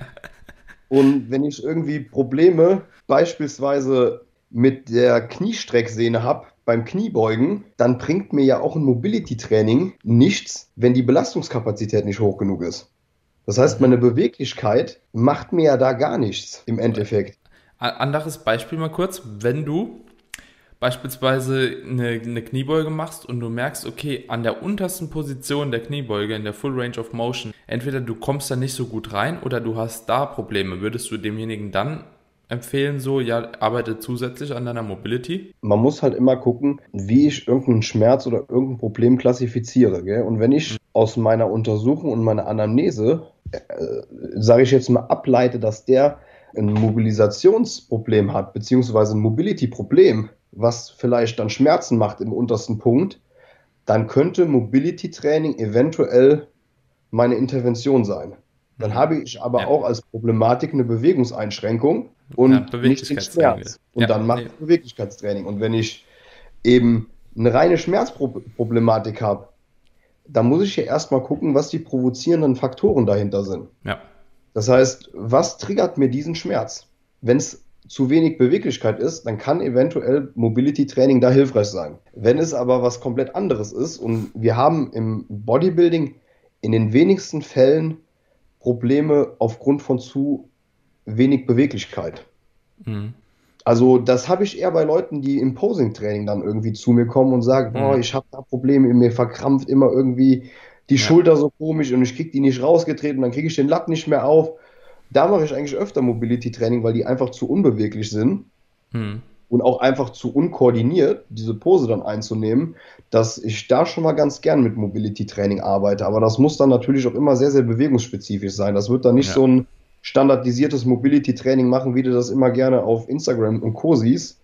Und wenn ich irgendwie Probleme beispielsweise mit der Kniestrecksehne habe, beim Kniebeugen, dann bringt mir ja auch ein Mobility-Training nichts, wenn die Belastungskapazität nicht hoch genug ist. Das heißt, meine Beweglichkeit macht mir ja da gar nichts im Endeffekt. Anderes Beispiel mal kurz, wenn du beispielsweise eine Kniebeuge machst und du merkst, okay, an der untersten Position der Kniebeuge, in der Full Range of Motion, entweder du kommst da nicht so gut rein oder du hast da Probleme, würdest du demjenigen dann empfehlen, so, ja, arbeite zusätzlich an deiner Mobility? Man muss halt immer gucken, wie ich irgendeinen Schmerz oder irgendein Problem klassifiziere. Gell? Und wenn ich aus meiner Untersuchung und meiner Anamnese, sage ich jetzt mal, ableite, dass der ein Mobilisationsproblem hat, beziehungsweise ein Mobility-Problem, was vielleicht dann Schmerzen macht im untersten Punkt, dann könnte Mobility-Training eventuell meine Intervention sein. Dann habe ich aber auch als Problematik eine Bewegungseinschränkung und nicht den Schmerz. Und dann mache ich Beweglichkeitstraining. Und wenn ich eben eine reine Schmerzproblematik habe, dann muss ich ja erstmal gucken, was die provozierenden Faktoren dahinter sind. Ja. Das heißt, was triggert mir diesen Schmerz? Wenn es zu wenig Beweglichkeit ist, dann kann eventuell Mobility-Training da hilfreich sein. Wenn es aber was komplett anderes ist und wir haben im Bodybuilding in den wenigsten Fällen Probleme aufgrund von zu wenig Beweglichkeit. Also das habe ich eher bei Leuten, die im Posing-Training dann irgendwie zu mir kommen und sagen, boah, ich habe da Probleme, mir verkrampft immer irgendwie die Schulter so komisch und ich kriege die nicht rausgetreten, dann kriege ich den Latt nicht mehr auf. Da mache ich eigentlich öfter Mobility-Training, weil die einfach zu unbeweglich sind und auch einfach zu unkoordiniert, diese Pose dann einzunehmen, dass ich da schon mal ganz gern mit Mobility-Training arbeite. Aber das muss dann natürlich auch immer sehr, sehr bewegungsspezifisch sein. Das wird dann nicht so ein standardisiertes Mobility-Training machen, wie du das immer gerne auf Instagram und Co. siehst,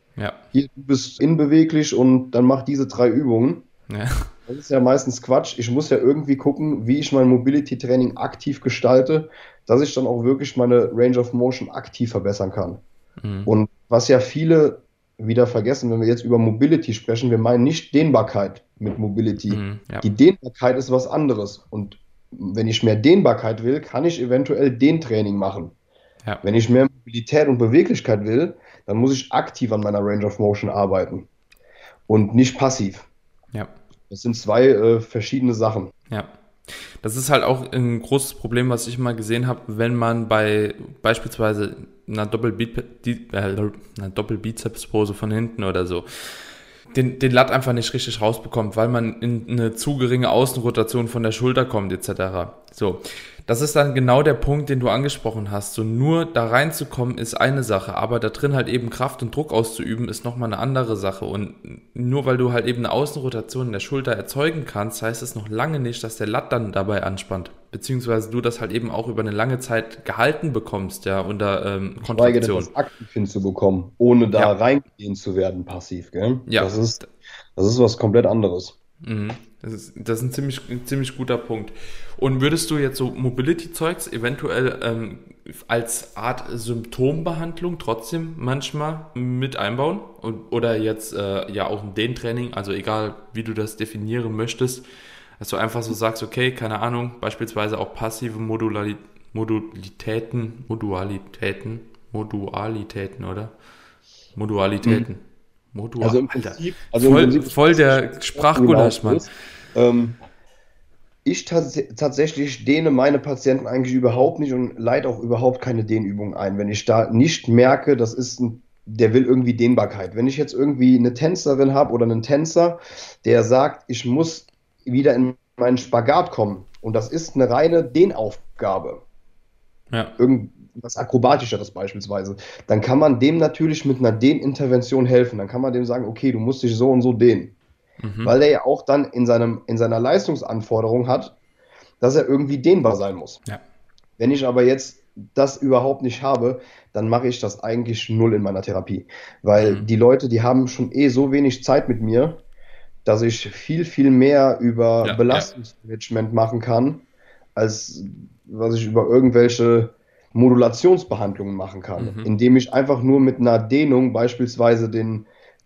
Ja. Hier, du bist innenbeweglich und dann mach diese 3 Übungen. Ja. Das ist ja meistens Quatsch. Ich muss ja irgendwie gucken, wie ich mein Mobility-Training aktiv gestalte, dass ich dann auch wirklich meine Range of Motion aktiv verbessern kann. Mhm. Und was ja viele wieder vergessen, wenn wir jetzt über Mobility sprechen, wir meinen nicht Dehnbarkeit mit Mobility. Ja. Die Dehnbarkeit ist was anderes. Und wenn ich mehr Dehnbarkeit will, kann ich eventuell Dehntraining machen. Ja. Wenn ich mehr Mobilität und Beweglichkeit will, dann muss ich aktiv an meiner Range of Motion arbeiten und nicht passiv. Ja. Das sind 2 verschiedene Sachen. Ja. Das ist halt auch ein großes Problem, was ich mal gesehen habe, wenn man bei beispielsweise einer Doppelbizepspose von hinten oder so den Lat einfach nicht richtig rausbekommt, weil man in eine zu geringe Außenrotation von der Schulter kommt etc. So, das ist dann genau der Punkt, den du angesprochen hast. So nur da reinzukommen ist eine Sache, aber da drin halt eben Kraft und Druck auszuüben ist nochmal eine andere Sache. Und nur weil du halt eben eine Außenrotation in der Schulter erzeugen kannst, heißt es noch lange nicht, dass der Lat dann dabei anspannt. Beziehungsweise du das halt eben auch über eine lange Zeit gehalten bekommst, ja, unter Kontraktion. Das aktiv hinzubekommen, ohne da reingehen zu werden, passiv, gell? Ja. Das ist was komplett anderes. Mhm. Das ist ein ziemlich guter Punkt. Und würdest du jetzt so Mobility-Zeugs eventuell als Art Symptombehandlung trotzdem manchmal mit einbauen? Oder jetzt ja auch ein Dehntraining, also egal wie du das definieren möchtest, dass du einfach so sagst, okay, keine Ahnung, beispielsweise auch passive Modalitäten, oder? Modualitäten. Also im Prinzip, voll der Sprachgulasch, Mann. Ich tatsächlich dehne meine Patienten eigentlich überhaupt nicht und leite auch überhaupt keine Dehnübungen ein. Wenn ich da nicht merke, der will irgendwie Dehnbarkeit. Wenn ich jetzt irgendwie eine Tänzerin habe oder einen Tänzer, der sagt, ich muss wieder in meinen Spagat kommen und das ist eine reine Dehnaufgabe. Ja. Irgendwas Akrobatischeres beispielsweise, dann kann man dem natürlich mit einer Dehnintervention helfen. Dann kann man dem sagen, okay, du musst dich so und so dehnen. Weil der ja auch dann in seiner Leistungsanforderung hat, dass er irgendwie dehnbar sein muss. Ja. Wenn ich aber jetzt das überhaupt nicht habe, dann mache ich das eigentlich null in meiner Therapie. Weil die Leute, die haben schon so wenig Zeit mit mir, dass ich viel, viel mehr über Belastungsmanagement machen kann, als was ich über irgendwelche Modulationsbehandlungen machen kann, indem ich einfach nur mit einer Dehnung beispielsweise die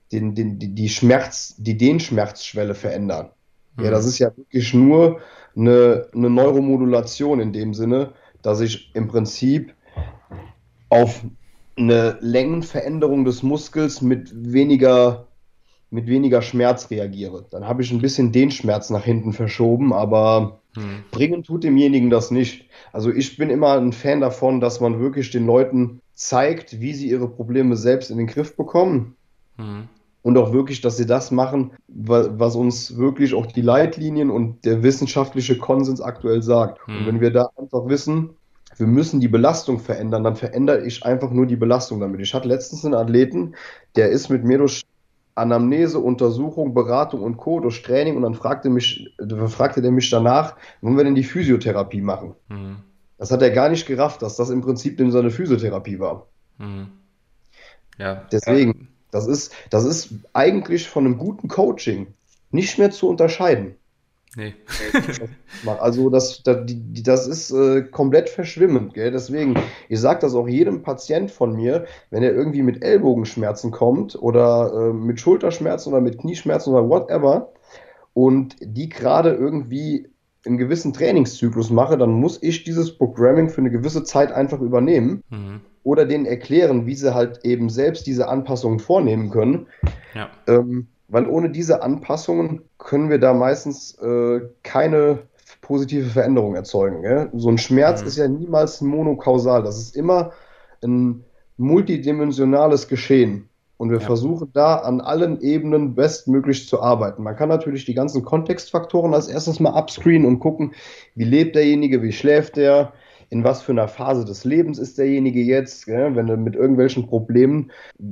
Dehnschmerzschwelle verändern. Ja, das ist ja wirklich nur eine Neuromodulation in dem Sinne, dass ich im Prinzip auf eine Längenveränderung des Muskels mit weniger Schmerz reagiere. Dann habe ich ein bisschen den Schmerz nach hinten verschoben, aber bringen tut demjenigen das nicht. Also ich bin immer ein Fan davon, dass man wirklich den Leuten zeigt, wie sie ihre Probleme selbst in den Griff bekommen. Und auch wirklich, dass sie das machen, was uns wirklich auch die Leitlinien und der wissenschaftliche Konsens aktuell sagt. Und wenn wir da einfach wissen, wir müssen die Belastung verändern, dann verändere ich einfach nur die Belastung damit. Ich hatte letztens einen Athleten, der ist mit mir durch Anamnese, Untersuchung, Beratung und Co. durch Training und dann fragte der mich danach, wollen wir denn die Physiotherapie machen? Das hat er gar nicht gerafft, dass das im Prinzip denn seine Physiotherapie war. Ja. Deswegen, das ist eigentlich von einem guten Coaching nicht mehr zu unterscheiden. Nee. Also das ist komplett verschwimmend, gell? Deswegen, ich sage das auch jedem Patient von mir, wenn er irgendwie mit Ellbogenschmerzen kommt oder mit Schulterschmerzen oder mit Knieschmerzen oder whatever und die gerade irgendwie einen gewissen Trainingszyklus mache, dann muss ich dieses Programming für eine gewisse Zeit einfach übernehmen oder denen erklären, wie sie halt eben selbst diese Anpassungen vornehmen können. Ja. Weil ohne diese Anpassungen können wir da meistens keine positive Veränderung erzeugen. Gell? So ein Schmerz ist ja niemals monokausal. Das ist immer ein multidimensionales Geschehen. Und wir versuchen da an allen Ebenen bestmöglich zu arbeiten. Man kann natürlich die ganzen Kontextfaktoren als erstes mal upscreenen und gucken, wie lebt derjenige, wie schläft der, in was für einer Phase des Lebens ist derjenige jetzt. Gell? Wenn jemand mit irgendwelchen Problemen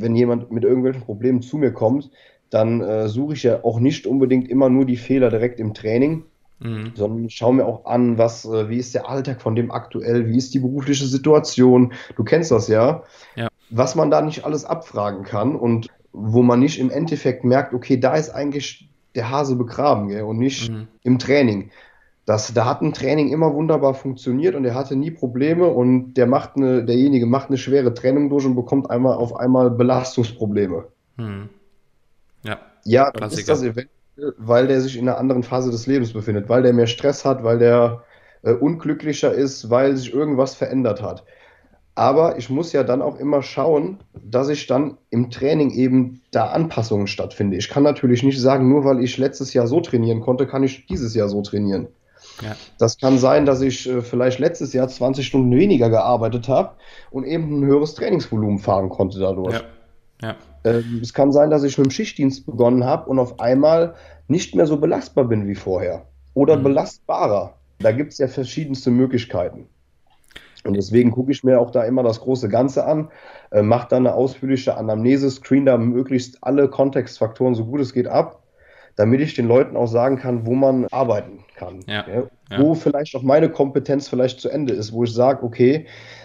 zu mir kommt, dann suche ich ja auch nicht unbedingt immer nur die Fehler direkt im Training, sondern schaue mir auch an, wie ist der Alltag von dem aktuell, wie ist die berufliche Situation, du kennst das ja, was man da nicht alles abfragen kann und wo man nicht im Endeffekt merkt, okay, da ist eigentlich der Hase begraben, gell, und nicht im Training. Da hat ein Training immer wunderbar funktioniert und er hatte nie Probleme und derjenige macht eine schwere Trennung durch und bekommt auf einmal Belastungsprobleme. Mhm. Ja, Ja, dann ist Klassiker. das eventuell, weil der sich in einer anderen Phase des Lebens befindet, weil der mehr Stress hat, weil der unglücklicher ist, weil sich irgendwas verändert hat. Aber ich muss ja dann auch immer schauen, dass ich dann im Training eben da Anpassungen stattfinde. Ich kann natürlich nicht sagen, nur weil ich letztes Jahr so trainieren konnte, kann ich dieses Jahr so trainieren. Ja, Das kann sein, dass ich vielleicht letztes Jahr 20 Stunden weniger gearbeitet habe und eben ein höheres Trainingsvolumen fahren konnte dadurch. ja, ja. Es kann sein, dass ich mit dem Schichtdienst begonnen habe und auf einmal nicht mehr so belastbar bin wie vorher oder Mhm. belastbarer. Da gibt es ja verschiedenste Möglichkeiten. Und deswegen gucke ich mir auch da immer das große Ganze an, mache dann eine ausführliche Anamnese, screen da möglichst alle Kontextfaktoren so gut es geht ab, damit ich den Leuten auch sagen kann, wo man arbeiten kann. Ja, Ja, ja. wo vielleicht auch meine Kompetenz vielleicht zu Ende ist, wo ich sage, okay,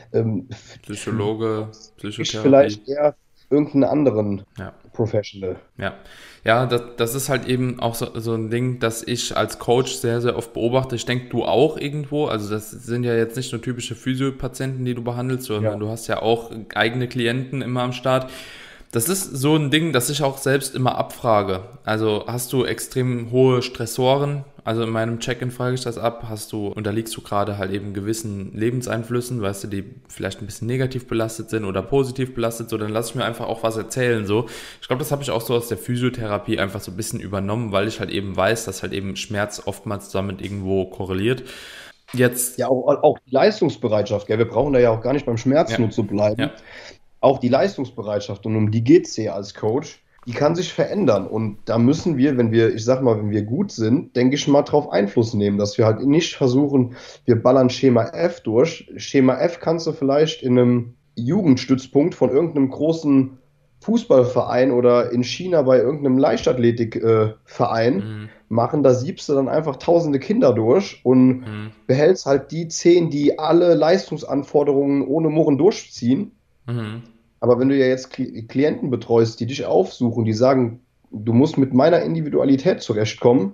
für Psychologe, ich Psychotherapie. vielleicht eher irgendeinen anderen Ja. Professional. Ja, ja, das ist halt eben auch so ein Ding, das ich als Coach sehr, sehr oft beobachte. Ich denke, du auch irgendwo. Also das sind ja jetzt nicht nur typische Physiopatienten, die du behandelst, sondern Ja. du hast ja auch eigene Klienten immer am Start. Das ist so ein Ding, das ich auch selbst immer abfrage. Also hast du extrem hohe Stressoren? Also in meinem Check-in frage ich das ab. Unterliegst du gerade halt eben gewissen Lebenseinflüssen, weißt du, die vielleicht ein bisschen negativ belastet sind oder positiv belastet, so dann lass ich mir einfach auch was erzählen, so. Ich glaube, das habe ich auch so aus der Physiotherapie einfach so ein bisschen übernommen, weil ich halt eben weiß, dass halt eben Schmerz oftmals damit irgendwo korreliert. Jetzt, Ja, auch die Leistungsbereitschaft, gell? Wir brauchen da ja auch gar nicht beim Schmerz ja, nur zu ja, bleiben. Auch die Leistungsbereitschaft, und um die geht es ja als Coach, die kann sich verändern. Und da müssen wir, ich sag mal, wenn wir gut sind, denke ich mal, drauf Einfluss nehmen, dass wir halt nicht versuchen, wir ballern Schema F durch. Schema F kannst du vielleicht in einem Jugendstützpunkt von irgendeinem großen Fußballverein oder in China bei irgendeinem Leichtathletikverein mhm, machen. Da siebst du dann einfach tausende Kinder durch und mhm, behältst halt die 10, die alle Leistungsanforderungen ohne Murren durchziehen. mhm, Aber wenn du ja jetzt Klienten betreust, die dich aufsuchen, die sagen, du musst mit meiner Individualität zurechtkommen,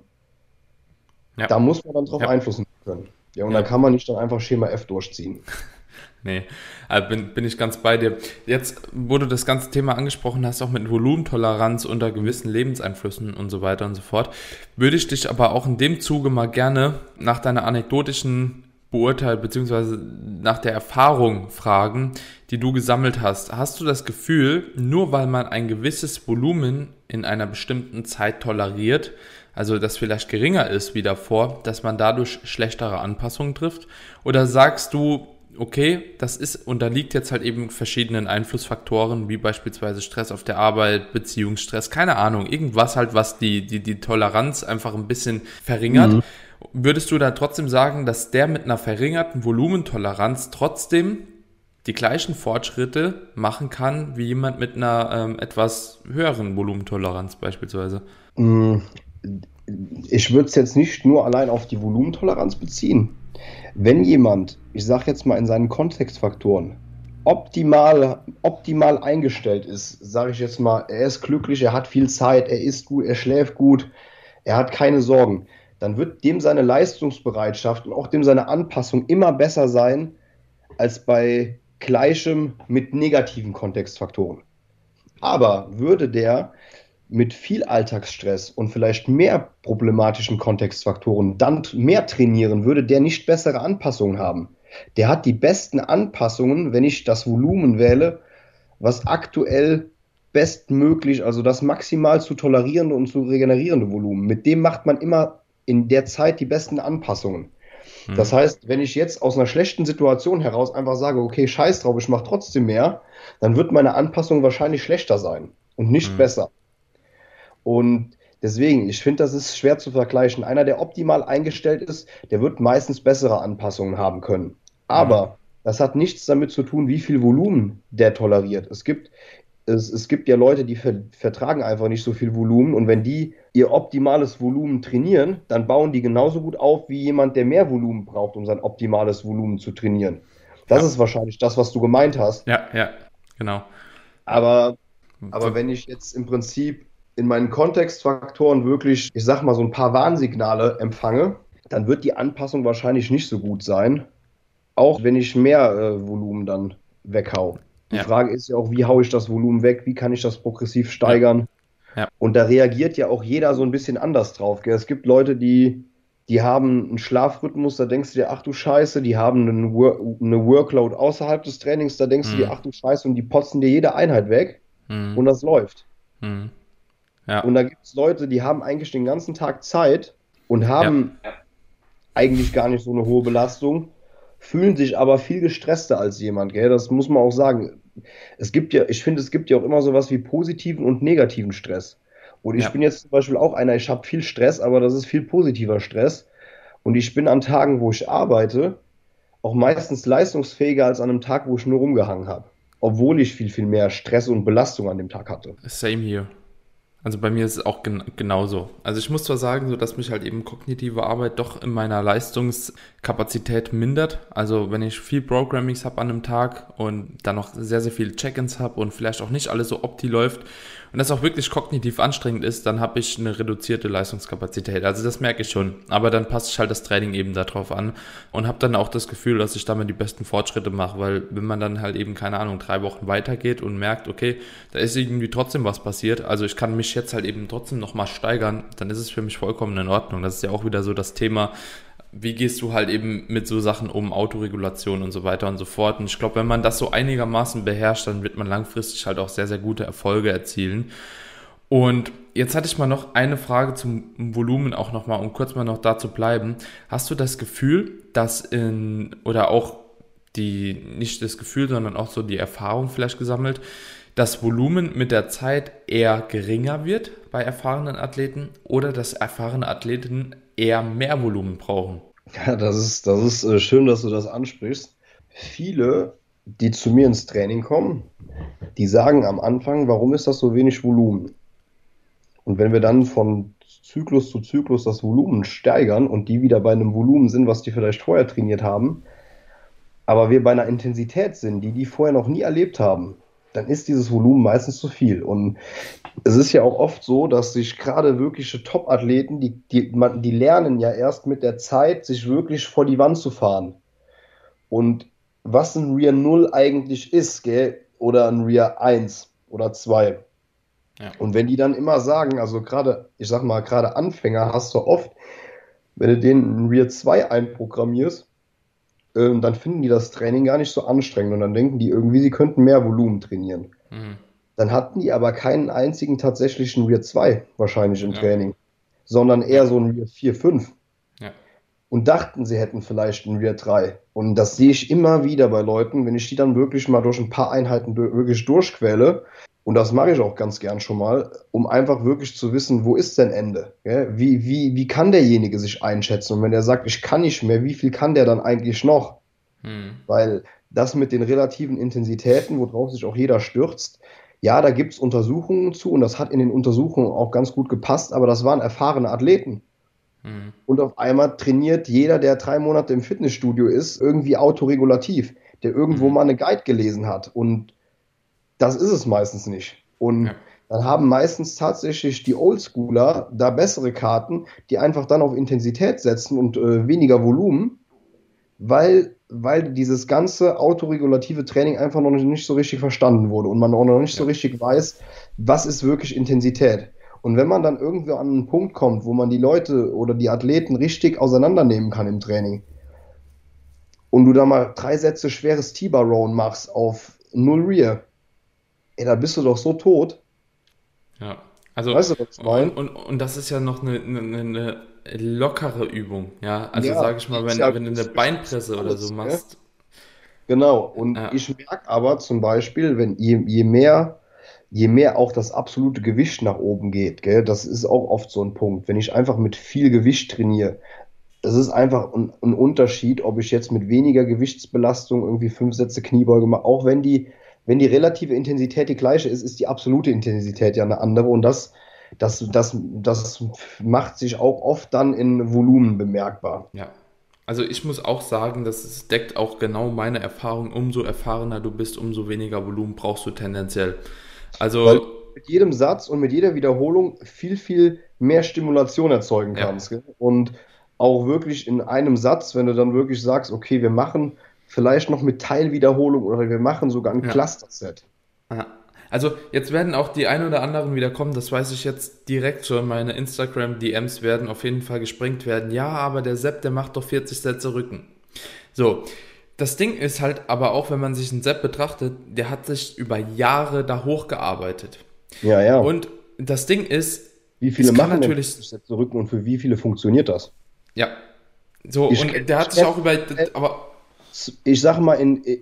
ja, da muss man dann drauf ja, Einfluss nehmen können. Ja, und da ja. kann man nicht dann einfach Schema F durchziehen. Nee, bin ich ganz bei dir. Jetzt, wo du das ganze Thema angesprochen hast, auch mit Volumentoleranz unter gewissen Lebenseinflüssen und so weiter und so fort, würde ich dich aber auch in dem Zuge mal gerne nach deiner anekdotischen Beurteilung beziehungsweise nach der Erfahrung fragen, die du gesammelt hast. Hast du das Gefühl, nur weil man ein gewisses Volumen in einer bestimmten Zeit toleriert, also das vielleicht geringer ist wie davor, dass man dadurch schlechtere Anpassungen trifft? Oder sagst du, okay, unterliegt jetzt halt eben verschiedenen Einflussfaktoren, wie beispielsweise Stress auf der Arbeit, Beziehungsstress, keine Ahnung, irgendwas halt, was die Toleranz einfach ein bisschen verringert. Mhm. Würdest du da trotzdem sagen, dass der mit einer verringerten Volumentoleranz trotzdem die gleichen Fortschritte machen kann, wie jemand mit einer etwas höheren Volumentoleranz beispielsweise? Mm, Ich würde es jetzt nicht nur allein auf die Volumentoleranz beziehen. Wenn jemand, ich sage jetzt mal in seinen Kontextfaktoren, optimal eingestellt ist, sage ich jetzt mal, er ist glücklich, er hat viel Zeit, er isst gut, er schläft gut, er hat keine Sorgen, dann wird dem seine Leistungsbereitschaft und auch dem seine Anpassung immer besser sein als bei gleichem mit negativen Kontextfaktoren. Aber würde der mit viel Alltagsstress und vielleicht mehr problematischen Kontextfaktoren dann mehr trainieren, würde der nicht bessere Anpassungen haben. Der hat die besten Anpassungen, wenn ich das Volumen wähle, was aktuell bestmöglich, also das maximal zu tolerierende und zu regenerierende Volumen. Mit dem macht man immer in der Zeit die besten Anpassungen. Das heißt, wenn ich jetzt aus einer schlechten Situation heraus einfach sage, okay, scheiß drauf, ich mache trotzdem mehr, dann wird meine Anpassung wahrscheinlich schlechter sein und nicht Mhm. besser. Und deswegen, ich finde, das ist schwer zu vergleichen. Einer, der optimal eingestellt ist, der wird meistens bessere Anpassungen haben können. Mhm. Aber das hat nichts damit zu tun, wie viel Volumen der toleriert. Es gibt ja Leute, die vertragen einfach nicht so viel Volumen, und wenn die ihr optimales Volumen trainieren, dann bauen die genauso gut auf wie jemand, der mehr Volumen braucht, um sein optimales Volumen zu trainieren. Das Ja, ist wahrscheinlich das, was du gemeint hast. ja, ja, genau. Ja. Aber Aber wenn ich jetzt im Prinzip in meinen Kontextfaktoren wirklich, ich sag mal, so ein paar Warnsignale empfange, dann wird die Anpassung wahrscheinlich nicht so gut sein, auch wenn ich mehr Volumen dann weghau. Die Frage ist ja auch, wie haue ich das Volumen weg, wie kann ich das progressiv steigern? Ja. Und da reagiert ja auch jeder so ein bisschen anders drauf. Gell? Es gibt Leute, die haben einen Schlafrhythmus, da denkst du dir, ach du Scheiße, die haben eine Workload außerhalb des Trainings, da denkst du dir, ach du Scheiße, und die potzen dir jede Einheit weg und das läuft. Ja. Und da gibt es Leute, die haben eigentlich den ganzen Tag Zeit und haben eigentlich gar nicht so eine hohe Belastung, fühlen sich aber viel gestresster als jemand, gell? Das muss man auch sagen. Ich finde, es gibt ja auch immer sowas wie positiven und negativen Stress. Und ich bin jetzt zum Beispiel auch einer, ich habe viel Stress, aber das ist viel positiver Stress. Und ich bin an Tagen, wo ich arbeite, auch meistens leistungsfähiger als an einem Tag, wo ich nur rumgehangen habe. Obwohl ich viel, viel mehr Stress und Belastung an dem Tag hatte. Same here. Also bei mir ist es auch genauso. Also ich muss zwar sagen, so dass mich halt eben kognitive Arbeit doch in meiner Leistungskapazität mindert. Also wenn ich viel Programmings habe an einem Tag und dann noch sehr, sehr viele Check-ins habe und vielleicht auch nicht alles so opti läuft und das auch wirklich kognitiv anstrengend ist, dann habe ich eine reduzierte Leistungskapazität. Also das merke ich schon. Aber dann passe ich halt das Training eben darauf an und habe dann auch das Gefühl, dass ich damit die besten Fortschritte mache, weil wenn man dann halt eben, keine Ahnung, 3 Wochen weitergeht und merkt, okay, da ist irgendwie trotzdem was passiert, also ich kann mich jetzt halt eben trotzdem nochmal steigern, dann ist es für mich vollkommen in Ordnung. Das ist ja auch wieder so das Thema, wie gehst du halt eben mit so Sachen um, Autoregulation und so weiter und so fort. Und ich glaube, wenn man das so einigermaßen beherrscht, dann wird man langfristig halt auch sehr, sehr gute Erfolge erzielen. Und jetzt hatte ich mal noch eine Frage zum Volumen auch nochmal, um kurz mal noch da zu bleiben. Hast du das Gefühl, dass oder auch nicht das Gefühl, sondern auch so die Erfahrung vielleicht gesammelt, das Volumen mit der Zeit eher geringer wird bei erfahrenen Athleten oder dass erfahrene Athleten eher mehr Volumen brauchen? Ja, das ist schön, dass du das ansprichst. Viele, die zu mir ins Training kommen, die sagen am Anfang, warum ist das so wenig Volumen? Und wenn wir dann von Zyklus zu Zyklus das Volumen steigern und die wieder bei einem Volumen sind, was die vielleicht vorher trainiert haben, aber wir bei einer Intensität sind, die vorher noch nie erlebt haben, dann ist dieses Volumen meistens zu viel. Und es ist ja auch oft so, dass sich gerade wirkliche Top-Athleten, die lernen ja erst mit der Zeit, sich wirklich vor die Wand zu fahren. Und was ein Rear 0 eigentlich ist, gell? Oder ein Rear 1 oder 2. Ja. Und wenn die dann immer sagen, also gerade, ich sag mal, gerade Anfänger hast du oft, wenn du denen ein Rear 2 einprogrammierst, dann finden die das Training gar nicht so anstrengend und dann denken die irgendwie, sie könnten mehr Volumen trainieren. Dann hatten die aber keinen einzigen tatsächlichen Rear 2 wahrscheinlich im Training, sondern eher so ein Rear 4, 5. Und dachten, sie hätten vielleicht ein Rear 3. Und das sehe ich immer wieder bei Leuten, wenn ich die dann wirklich mal durch ein paar Einheiten wirklich durchquäle. Und das mache ich auch ganz gern schon mal, um einfach wirklich zu wissen, wo ist denn Ende? Wie kann derjenige sich einschätzen? Und wenn er sagt, ich kann nicht mehr, wie viel kann der dann eigentlich noch? Weil das mit den relativen Intensitäten, worauf sich auch jeder stürzt, ja, da gibt es Untersuchungen zu und das hat in den Untersuchungen auch ganz gut gepasst, aber das waren erfahrene Athleten. Und auf einmal trainiert jeder, der 3 Monate im Fitnessstudio ist, irgendwie autoregulativ, der irgendwo mal eine Guide gelesen hat. Und das ist es meistens nicht. Und dann haben meistens tatsächlich die Oldschooler da bessere Karten, die einfach dann auf Intensität setzen und weniger Volumen, weil dieses ganze autoregulative Training einfach noch nicht so richtig verstanden wurde und man auch noch nicht so richtig weiß, was ist wirklich Intensität. Und wenn man dann irgendwo an einen Punkt kommt, wo man die Leute oder die Athleten richtig auseinandernehmen kann im Training und du da mal 3 Sätze schweres T-Bar Row machst auf 0 Rear, da bist du doch so tot. Ja, also weißt du, was ich meine? Und das ist ja noch eine lockere Übung, ja. Also sage ich mal, wenn du eine Beinpresse oder so machst. Genau, und ich merke aber zum Beispiel, wenn je mehr auch das absolute Gewicht nach oben geht, gell, das ist auch oft so ein Punkt, wenn ich einfach mit viel Gewicht trainiere, das ist einfach ein Unterschied, ob ich jetzt mit weniger Gewichtsbelastung irgendwie 5 Sätze Kniebeuge mache, auch wenn die relative Intensität die gleiche ist, ist die absolute Intensität ja eine andere und das macht sich auch oft dann in Volumen bemerkbar. Ja, also ich muss auch sagen, das deckt auch genau meine Erfahrung, umso erfahrener du bist, umso weniger Volumen brauchst du tendenziell. Also, Weil du mit jedem Satz und mit jeder Wiederholung viel, viel mehr Stimulation erzeugen ja, kannst. Gell? Und auch wirklich in einem Satz, wenn du dann wirklich sagst, okay, wir machen vielleicht noch mit Teilwiederholung oder wir machen sogar ein ja. Cluster-Set. Aha. Also jetzt werden auch die ein oder anderen wieder kommen, das weiß ich jetzt direkt schon, meine Instagram-DMs werden auf jeden Fall gesprengt werden. Ja, aber der Sepp, der macht doch 40 Sätze Rücken. So, das Ding ist halt aber auch, wenn man sich einen Sepp betrachtet, der hat sich über Jahre da hochgearbeitet. Ja, ja. Und das Ding ist, Wie viele es kann machen denn natürlich, 40 Sätze Rücken und für wie viele funktioniert das? ja, so, Ich, und der hat sich ich, auch über, aber ich sage mal,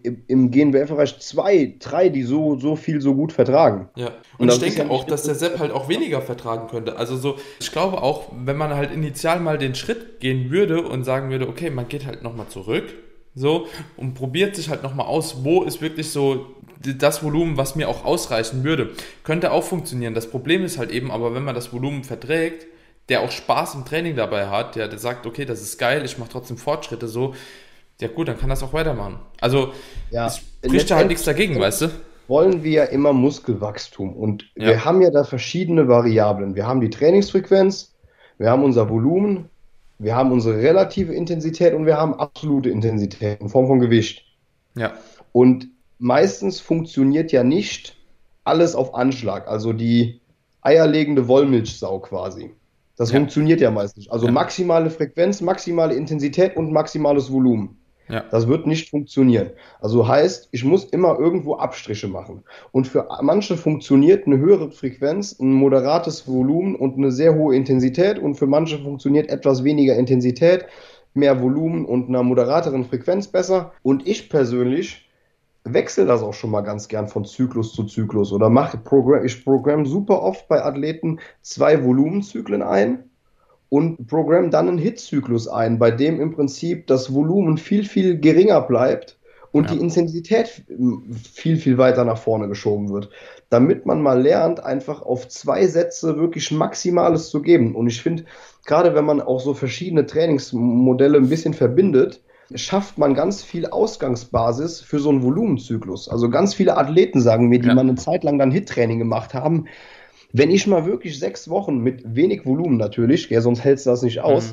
im GNBF-Bereich 2, 3, die so viel so gut vertragen. ja, Und und ich das ist ja denke auch, nicht, dass der Sepp halt auch weniger vertragen könnte. Also so, ich glaube auch, wenn man halt initial mal den Schritt gehen würde und sagen würde, okay, man geht halt nochmal zurück, so, und probiert sich halt nochmal aus, wo ist wirklich so das Volumen, was mir auch ausreichen würde. Könnte auch funktionieren. Das Problem ist halt eben, aber wenn man das Volumen verträgt, der auch Spaß im Training dabei hat, der sagt, okay, das ist geil, ich mache trotzdem Fortschritte, so, ja gut, dann kann das auch weitermachen. Also, ja, es spricht ja halt nichts dagegen, weißt du? wollen wir ja immer Muskelwachstum. Und Ja, wir haben ja da verschiedene Variablen. Wir haben die Trainingsfrequenz, wir haben unser Volumen, wir haben unsere relative Intensität und wir haben absolute Intensität in Form von Gewicht. ja, Und meistens funktioniert ja nicht alles auf Anschlag, also die eierlegende Wollmilchsau quasi. Das ja, funktioniert ja meist nicht. Also ja, maximale Frequenz, maximale Intensität und maximales Volumen. ja, Das wird nicht funktionieren. Also heißt, ich muss immer irgendwo Abstriche machen. Und für manche funktioniert eine höhere Frequenz, ein moderates Volumen und eine sehr hohe Intensität. Und für manche funktioniert etwas weniger Intensität, mehr Volumen und einer moderateren Frequenz besser. Und ich persönlich wechsle das auch schon mal ganz gern von Zyklus zu Zyklus oder ich programme super oft bei Athleten 2 Volumenzyklen ein und programme dann einen Hitzyklus ein, bei dem im Prinzip das Volumen viel, viel geringer bleibt und die ja, Intensität viel, viel weiter nach vorne geschoben wird, damit man mal lernt, einfach auf 2 Sätze wirklich Maximales zu geben. Und ich finde, gerade wenn man auch so verschiedene Trainingsmodelle ein bisschen verbindet, schafft man ganz viel Ausgangsbasis für so einen Volumenzyklus. Also ganz viele Athleten sagen mir, die ja, mal eine Zeit lang dann Hit-Training gemacht haben, wenn ich mal wirklich 6 Wochen mit wenig Volumen natürlich, ja, sonst hältst du das nicht aus, mhm,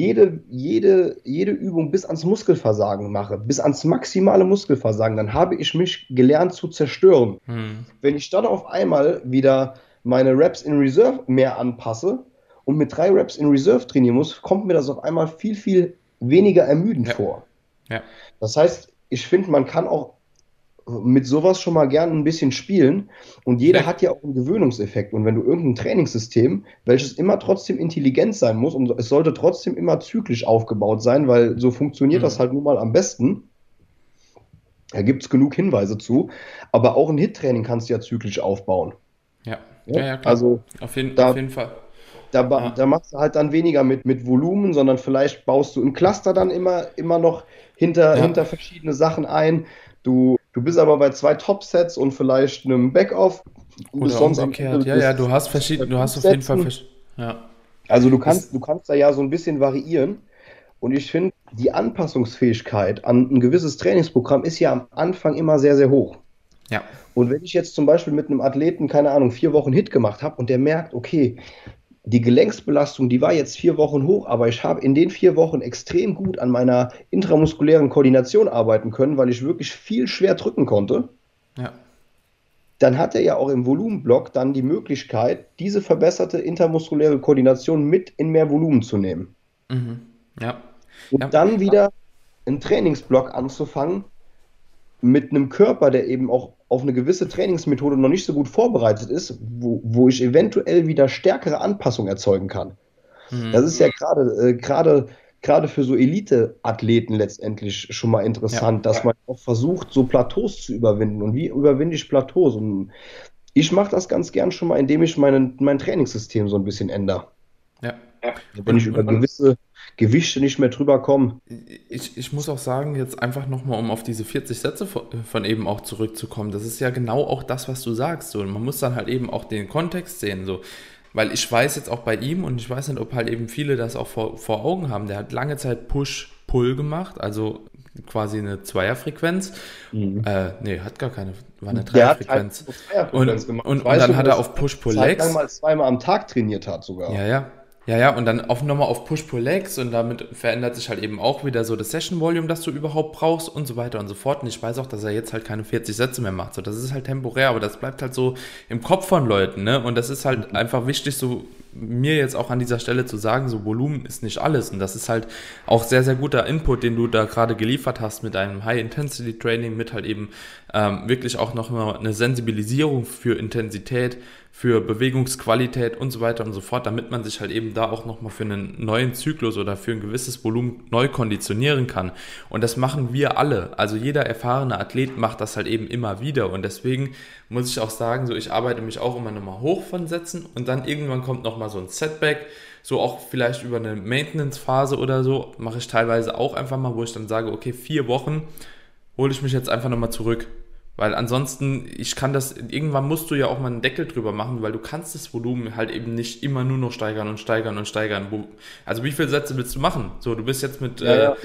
jede Übung bis ans Muskelversagen mache, bis ans maximale Muskelversagen, dann habe ich mich gelernt zu zerstören. mhm, Wenn ich dann auf einmal wieder meine Reps in Reserve mehr anpasse und mit 3 Reps in Reserve trainieren muss, kommt mir das auf einmal viel, viel weniger ermüdend ja, vor. ja, Das heißt, ich finde, man kann auch mit sowas schon mal gern ein bisschen spielen und jeder safe, hat ja auch einen Gewöhnungseffekt und wenn du irgendein Trainingssystem, welches immer trotzdem intelligent sein muss und es sollte trotzdem immer zyklisch aufgebaut sein, weil so funktioniert das mhm, halt nun mal am besten, da gibt es genug Hinweise zu, aber auch ein Hit-Training kannst du ja zyklisch aufbauen. ja, Ja? ja, ja, klar, Also auf da, jeden Fall, da ja, machst du halt dann weniger mit Volumen, sondern vielleicht baust du im Cluster dann immer noch ja, hinter verschiedene Sachen ein. Du bist aber bei 2 Top-Sets und vielleicht einem Backoff und bist oder sonst am umgekehrt, Ende ja, ja, bei du 5 hast auf jeden Fall, Sätzen. ja, Also ist, du kannst da ja so ein bisschen variieren. Und ich finde, die Anpassungsfähigkeit an ein gewisses Trainingsprogramm ist ja am Anfang immer sehr, sehr hoch. ja, Und wenn ich jetzt zum Beispiel mit einem Athleten, keine Ahnung, 4 Wochen Hit gemacht habe und der merkt, okay, die Gelenksbelastung, die war jetzt 4 Wochen hoch, aber ich habe in den 4 Wochen extrem gut an meiner intramuskulären Koordination arbeiten können, weil ich wirklich viel schwer drücken konnte. ja, Dann hat er ja auch im Volumenblock dann die Möglichkeit, diese verbesserte intermuskuläre Koordination mit in mehr Volumen zu nehmen. mhm, ja, ja, Und dann wieder einen Trainingsblock anzufangen mit einem Körper, der eben auch auf eine gewisse Trainingsmethode noch nicht so gut vorbereitet ist, wo ich eventuell wieder stärkere Anpassungen erzeugen kann. Das mhm, ist ja gerade für so Elite-Athleten letztendlich schon mal ja. interessant, dass man auch versucht, so Plateaus zu überwinden. Und wie überwinde ich Plateaus? Und ich mache das ganz gern schon mal, indem ich mein Trainingssystem so ein bisschen ändere. Ja. Wenn ich über gewisse Gewichte nicht mehr drüber komme. Ich muss auch sagen, jetzt einfach nochmal, um auf diese 40 Sätze von eben auch zurückzukommen, das ist ja genau auch das, was du sagst. So. Man muss dann halt eben auch den Kontext sehen. So. Weil ich weiß jetzt auch bei ihm und ich weiß nicht, ob halt eben viele das auch vor Augen haben. Der hat lange Zeit Push-Pull gemacht, also quasi eine Zweierfrequenz. Nee, hat gar keine, war eine Dreierfrequenz. Der hat halt Zweierfrequenz gemacht. Und dann hat er auf Push-Pull-Legs. Mal zweimal am Tag trainiert hat sogar. Ja, und dann nochmal auf Push-Pull-Legs und damit verändert sich halt eben auch wieder so das Session-Volume, das du überhaupt brauchst und so weiter und so fort. Und ich weiß auch, dass er jetzt halt keine 40 Sätze mehr macht. So, das ist halt temporär, aber das bleibt halt so im Kopf von Leuten, ne? Und das ist halt einfach wichtig, so mir jetzt auch an dieser Stelle zu sagen, so Volumen ist nicht alles. Und das ist halt auch sehr, sehr guter Input, den du da gerade geliefert hast mit einem High-Intensity-Training, mit halt eben wirklich auch noch mal eine Sensibilisierung für Intensität, für Bewegungsqualität und so weiter und so fort, damit man sich halt eben da auch nochmal für einen neuen Zyklus oder für ein gewisses Volumen neu konditionieren kann. Und das machen wir alle. Also jeder erfahrene Athlet macht das halt eben immer wieder. Und deswegen muss ich auch sagen, so ich arbeite mich auch immer nochmal hoch von Sätzen und dann irgendwann kommt nochmal so ein Setback, so auch vielleicht über eine Maintenance-Phase oder so, mache ich teilweise auch einfach mal, wo ich dann sage, okay, 4 Wochen hole ich mich jetzt einfach nochmal zurück. Weil ansonsten, irgendwann musst du ja auch mal einen Deckel drüber machen, weil du kannst das Volumen halt eben nicht immer nur noch steigern. Also wie viele Sätze willst du machen? So, du bist jetzt mit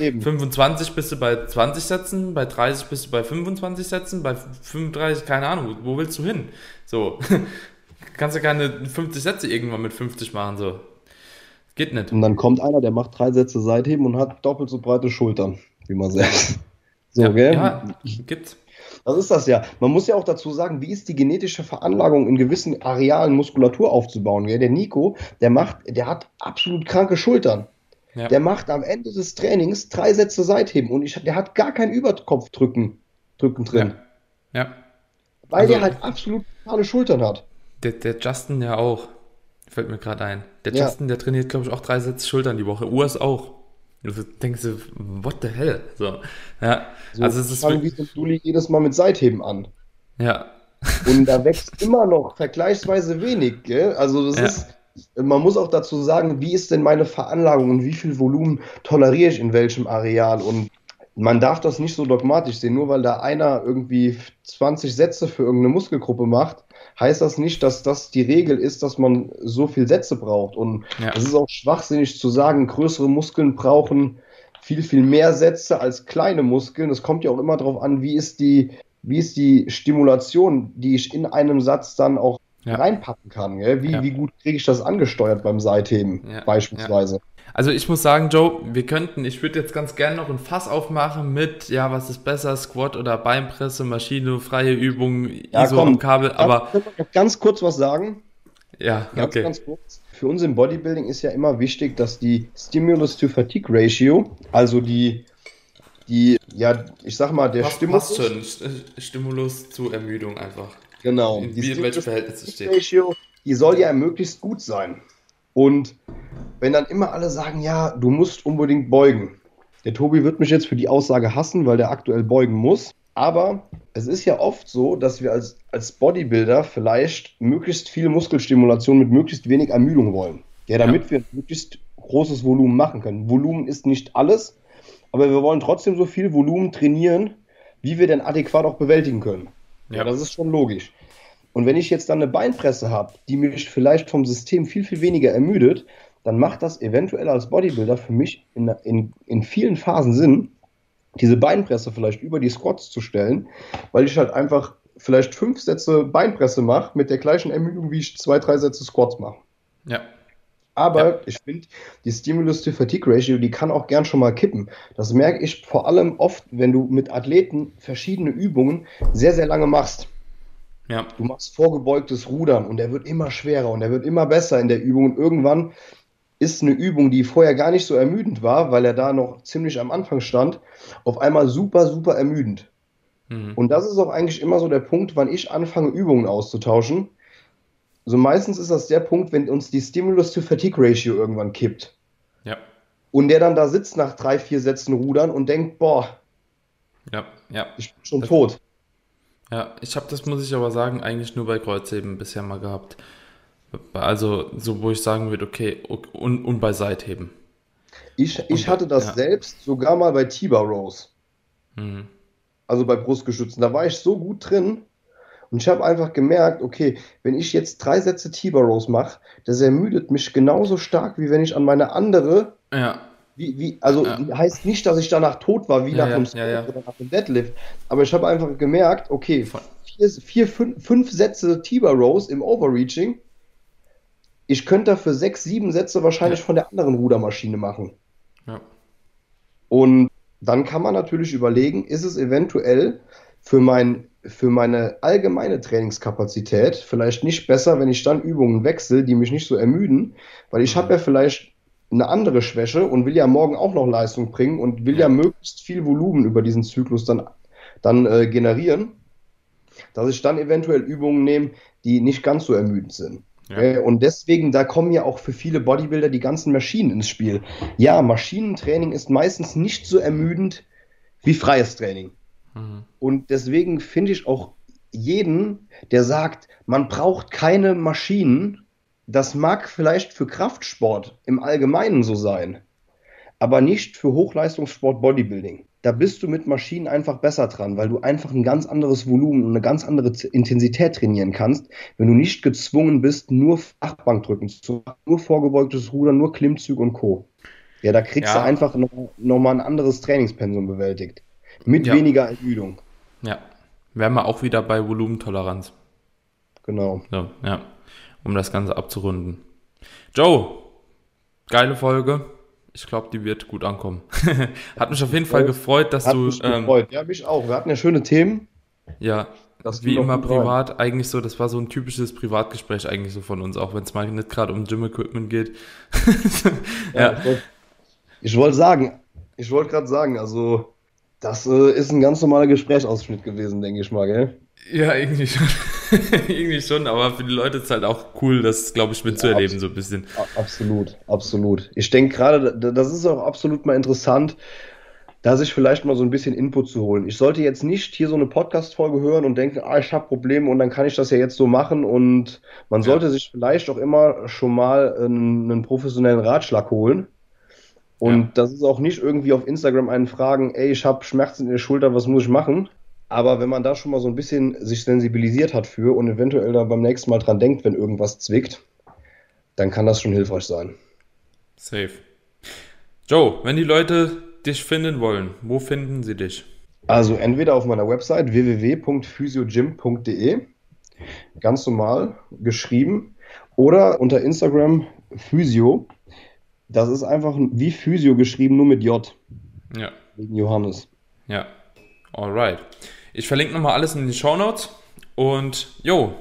25 bist du bei 20 Sätzen, bei 30 bist du bei 25 Sätzen, bei 35, keine Ahnung, wo willst du hin? So, kannst du keine 50 Sätze irgendwann mit 50 machen, so. Geht nicht. Und dann kommt einer, der macht 3 Sätze Seitheben und hat doppelt so breite Schultern, wie man sagt. So, ja, gell? Ja, gibt's. Das ist das ja. Man muss ja auch dazu sagen, wie ist die genetische Veranlagung in gewissen Arealen Muskulatur aufzubauen. Gell? Der Nico, der hat absolut kranke Schultern. Ja. Der macht am Ende des Trainings 3 Sätze Seitheben und der hat gar kein Überkopfdrücken drin. Ja. Weil der halt absolut brutale Schultern hat. Der Justin ja auch. Fällt mir gerade ein. Der Justin, der trainiert, glaube ich, auch 3 Sätze Schultern die Woche. Urs auch. Du denkst dir, what the hell? So, ja. So, also es ist fangen wie so ein Dulli jedes Mal mit Seitheben an. Ja. Und da wächst immer noch vergleichsweise wenig, gell? Also das ist, man muss auch dazu sagen, wie ist denn meine Veranlagung und wie viel Volumen toleriere ich in welchem Areal? Und man darf das nicht so dogmatisch sehen, nur weil da einer irgendwie 20 Sätze für irgendeine Muskelgruppe macht, heißt das nicht, dass das die Regel ist, dass man so viel Sätze braucht. Und es ist auch schwachsinnig zu sagen, größere Muskeln brauchen viel, viel mehr Sätze als kleine Muskeln. Es kommt ja auch immer darauf an, wie ist die Stimulation, die ich in einem Satz dann auch reinpacken kann. Gell? Wie gut kriege ich das angesteuert beim Seitheben beispielsweise. Ja. Also ich muss sagen, Joe, ich würde jetzt ganz gerne noch ein Fass aufmachen mit, was ist besser, Squat oder Beinpresse, Maschine, freie Übungen, ISO am Kabel, aber... Ich noch ganz kurz was sagen. Ja, okay. Ganz kurz. Für uns im Bodybuilding ist ja immer wichtig, dass die Stimulus-to-Fatigue-Ratio, also ich sag mal, der Stimulus zu Ermüdung einfach. Genau. In welchem Verhältnis es steht. Ratio, die soll ja möglichst gut sein. Und wenn dann immer alle sagen, ja, du musst unbedingt beugen. Der Tobi wird mich jetzt für die Aussage hassen, weil der aktuell beugen muss. Aber es ist ja oft so, dass wir als Bodybuilder vielleicht möglichst viel Muskelstimulation mit möglichst wenig Ermüdung wollen. Ja, damit wir ein möglichst großes Volumen machen können. Volumen ist nicht alles, aber wir wollen trotzdem so viel Volumen trainieren, wie wir denn adäquat auch bewältigen können. Ja, das ist schon logisch. Und wenn ich jetzt dann eine Beinpresse habe, die mich vielleicht vom System viel, viel weniger ermüdet, dann macht das eventuell als Bodybuilder für mich in vielen Phasen Sinn, diese Beinpresse vielleicht über die Squats zu stellen, weil ich halt einfach vielleicht 5 Sätze Beinpresse mache mit der gleichen Ermüdung, wie ich 2, 3 Sätze Squats mache. Ja. Aber ich finde, die Stimulus-to-Fatigue-Ratio, die kann auch gern schon mal kippen. Das merke ich vor allem oft, wenn du mit Athleten verschiedene Übungen sehr, sehr lange machst. Ja. Du machst vorgebeugtes Rudern und der wird immer schwerer und der wird immer besser in der Übung und irgendwann ist eine Übung, die vorher gar nicht so ermüdend war, weil er da noch ziemlich am Anfang stand, auf einmal super, super ermüdend. Mhm. Und das ist auch eigentlich immer so der Punkt, wann ich anfange, Übungen auszutauschen. So meistens ist das der Punkt, wenn uns die Stimulus-to-Fatigue-Ratio irgendwann kippt. Ja. Und der dann da sitzt nach 3, 4 Sätzen Rudern und denkt, ich bin schon tot. Ja, ich habe das, muss ich aber sagen, eigentlich nur bei Kreuzheben bisher mal gehabt. Also, so wo ich sagen würde, okay, und bei Seitheben. Ich hatte das selbst sogar mal bei T-Bar Rows. Mhm. Also bei Brustgeschützen. Da war ich so gut drin und ich habe einfach gemerkt, okay, wenn ich jetzt 3 Sätze T-Bar Rows mache, das ermüdet mich genauso stark, wie wenn ich an meine andere Heißt nicht, dass ich danach tot war, wie nach einem Squat oder nach einem Deadlift, aber ich habe einfach gemerkt, okay, 5 Sätze T-Bar Rows im Overreaching, ich könnte dafür 6, 7 Sätze wahrscheinlich von der anderen Rudermaschine machen. Ja. Und dann kann man natürlich überlegen, ist es eventuell für meine allgemeine Trainingskapazität vielleicht nicht besser, wenn ich dann Übungen wechsle, die mich nicht so ermüden, weil ich habe ja vielleicht eine andere Schwäche und will ja morgen auch noch Leistung bringen und will ja möglichst viel Volumen über diesen Zyklus dann generieren, dass ich dann eventuell Übungen nehme, die nicht ganz so ermüdend sind. Ja. Und deswegen, da kommen ja auch für viele Bodybuilder die ganzen Maschinen ins Spiel. Ja, Maschinentraining ist meistens nicht so ermüdend wie freies Training. Und deswegen finde ich auch jeden, der sagt, man braucht keine Maschinen, das mag vielleicht für Kraftsport im Allgemeinen so sein, aber nicht für Hochleistungssport Bodybuilding. Da bist du mit Maschinen einfach besser dran, weil du einfach ein ganz anderes Volumen und eine ganz andere Intensität trainieren kannst, wenn du nicht gezwungen bist, nur Flachbankdrücken zu machen, nur vorgebeugtes Rudern, nur Klimmzüge und Co. Ja, da kriegst du einfach nochmal ein anderes Trainingspensum bewältigt. Mit weniger Ermüdung. Ja, wären wir auch wieder bei Volumentoleranz. Genau. So, ja, um das Ganze abzurunden. Joe, geile Folge. Ich glaube, die wird gut ankommen. Hat mich auf jeden Fall gefreut, dass du... Ja, mich auch. Wir hatten ja schöne Themen. Ja, wie immer privat. Eigentlich so, das war so ein typisches Privatgespräch eigentlich so von uns, auch wenn es mal nicht gerade um Gym-Equipment geht. Ich wollte gerade sagen, also das ist ein ganz normaler Gesprächsausschnitt gewesen, denke ich mal, gell? Ja, irgendwie schon. Irgendwie schon, aber für die Leute ist es halt auch cool, das, glaube ich, mitzuerleben, so ein bisschen. Absolut. Ich denke gerade, das ist auch absolut mal interessant, da sich vielleicht mal so ein bisschen Input zu holen. Ich sollte jetzt nicht hier so eine Podcast-Folge hören und denken, ich habe Probleme und dann kann ich das ja jetzt so machen, und man sollte sich vielleicht auch immer schon mal einen professionellen Ratschlag holen. Und das ist auch nicht irgendwie auf Instagram einen fragen, ich habe Schmerzen in der Schulter, was muss ich machen? Aber wenn man da schon mal so ein bisschen sich sensibilisiert hat für und eventuell da beim nächsten Mal dran denkt, wenn irgendwas zwickt, dann kann das schon hilfreich sein. Safe. Joe, wenn die Leute dich finden wollen, wo finden sie dich? Also entweder auf meiner Website www.physiogym.de, ganz normal geschrieben, oder unter Instagram Physio. Das ist einfach wie Physio geschrieben, nur mit J. Ja. Wegen Johannes. Ja. Alright. Ich verlinke nochmal alles in den Shownotes und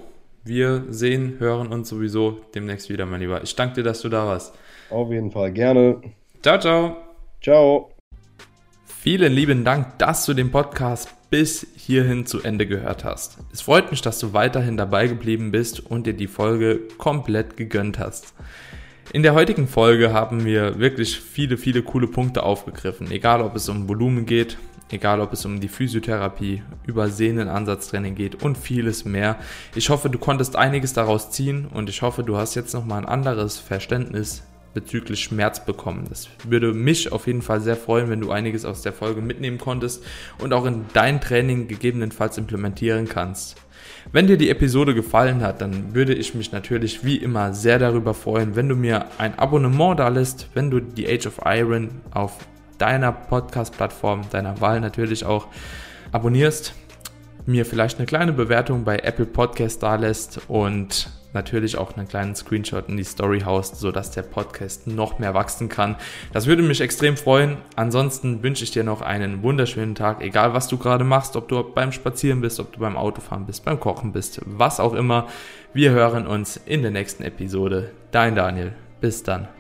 wir sehen, hören uns sowieso demnächst wieder, mein Lieber. Ich danke dir, dass du da warst. Auf jeden Fall, gerne. Ciao, ciao. Ciao. Vielen lieben Dank, dass du den Podcast bis hierhin zu Ende gehört hast. Es freut mich, dass du weiterhin dabei geblieben bist und dir die Folge komplett gegönnt hast. In der heutigen Folge haben wir wirklich viele, viele coole Punkte aufgegriffen. Egal, ob es um Volumen geht, egal, ob es um die Physiotherapie, über Sehnen-Ansatztraining geht und vieles mehr. Ich hoffe, du konntest einiges daraus ziehen und ich hoffe, du hast jetzt nochmal ein anderes Verständnis bezüglich Schmerz bekommen. Das würde mich auf jeden Fall sehr freuen, wenn du einiges aus der Folge mitnehmen konntest und auch in dein Training gegebenenfalls implementieren kannst. Wenn dir die Episode gefallen hat, dann würde ich mich natürlich wie immer sehr darüber freuen, wenn du mir ein Abonnement da lässt, wenn du die Age of Iron auf deiner Podcast-Plattform, deiner Wahl natürlich auch abonnierst, mir vielleicht eine kleine Bewertung bei Apple Podcast da lässt und natürlich auch einen kleinen Screenshot in die Story haust, sodass der Podcast noch mehr wachsen kann. Das würde mich extrem freuen. Ansonsten wünsche ich dir noch einen wunderschönen Tag, egal was du gerade machst, ob du beim Spazieren bist, ob du beim Autofahren bist, beim Kochen bist, was auch immer. Wir hören uns in der nächsten Episode. Dein Daniel. Bis dann.